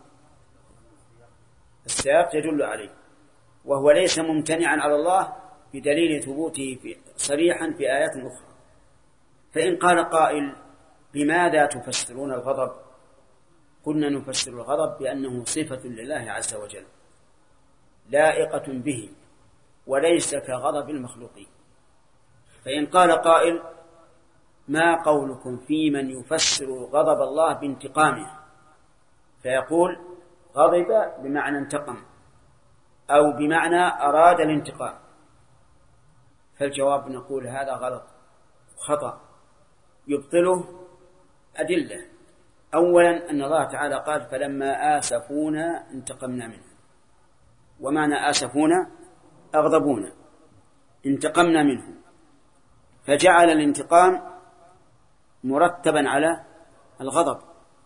السياق يدل عليه، وهو ليس ممتنعا على الله بدليل ثبوته في صريحا في آيات أخرى. فإن قال قائل بماذا تفسرون الغضب؟ قلنا نفسر الغضب بأنه صفة لله عز وجل لائقة به وليس كغضب المخلوقين. فإن قال قائل ما قولكم في من يفسر غضب الله بانتقامه؟ فيقول غضب بمعنى انتقم أو بمعنى أراد الانتقام. فالجواب نقول هذا غلط خطأ يبطله أدلة. أولا أن الله تعالى قال فلما آسفونا انتقمنا منه، ومعنى آسفونا أغضبونا، انتقمنا منه، فجعل الانتقام مرتبا على الغضب،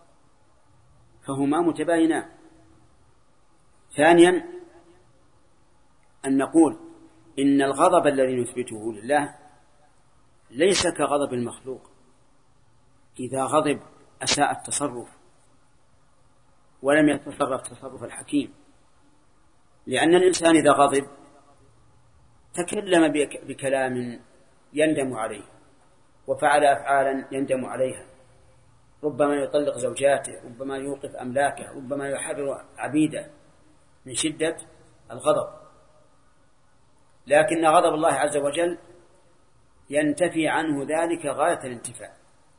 فهما متباينان. ثانيا أن نقول إن الغضب الذي نثبته لله ليس كغضب المخلوق، إذا غضب أساء التصرف ولم يتصرف تصرف الحكيم، لأن الإنسان إذا غضب تكلم بكلام يندم عليه وفعل أفعالا يندم عليها، ربما يطلق زوجاته، ربما يوقف أملاكه، ربما يحرر عبيده من شدة الغضب. لكن غضب الله عز وجل ينتفي عنه ذلك غاية الانتفاع،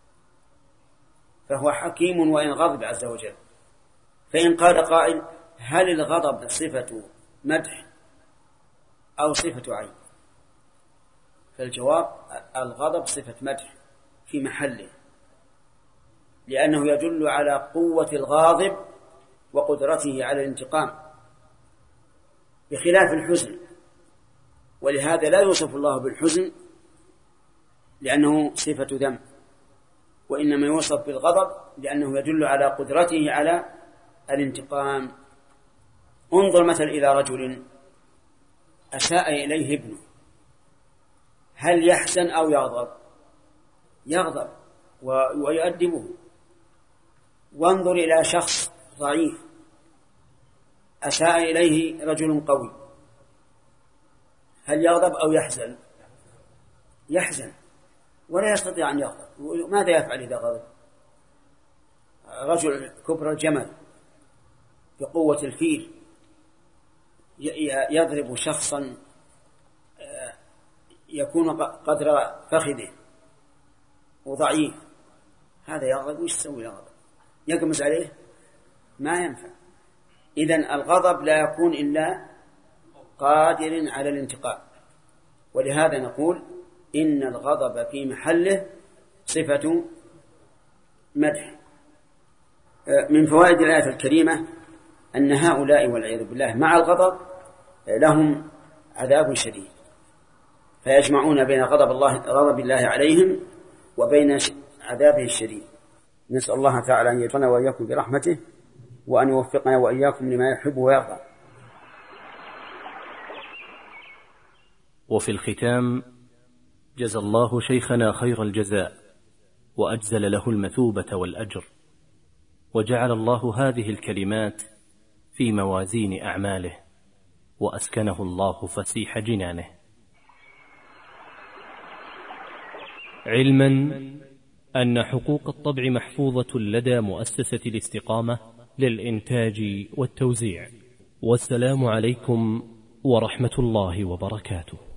فهو حكيم وإن غضب عز وجل. فإن قال قائل هل الغضب صفة مدح أو صفة عيب؟ فالجواب الغضب صفة مدح في محله، لأنه يدل على قوة الغاضب وقدرته على الانتقام بخلاف الحزن، ولهذا لا يوصف الله بالحزن لأنه صفة ذم، وإنما يوصف بالغضب لأنه يدل على قدرته على الانتقام. انظر مثل إلى رجل أساء إليه ابنه، هل يحزن أو يغضب؟ يغضب ويؤدبه. وانظر إلى شخص ضعيف أساء إليه رجل قوي، هل يغضب أو يحزن؟ يحزن ولا يستطيع أن يغضب. ماذا يفعل إذا غضب؟ رجل كبر الجمل بقوة الفيل يضرب شخصا يكون قدر فخذه وضعيف، هذا يغضب وش يسوي؟ يغضب يقمز عليه؟ ما ينفع. إذن الغضب لا يكون إلا قادر على الانتقام، ولهذا نقول إن الغضب في محله صفة مدح. من فوائد الآية الكريمة أن هؤلاء والعياذ بالله مع الغضب لهم عذاب شديد، فيجمعون بين غضب الله غضب الله عليهم وبين عذابه الشديد. نسأل الله تعالى أن يجعلنا وإياكم برحمته، وأن يوفقنا وإياكم لما يحب ويرضى. وفي الختام، جزى الله شيخنا خير الجزاء وأجزل له المثوبة والأجر، وجعل الله هذه الكلمات في موازين أعماله، وأسكنه الله فسيح جنانه. علما أن حقوق الطبع محفوظة لدى مؤسسة الاستقامة للإنتاج والتوزيع. والسلام عليكم ورحمة الله وبركاته.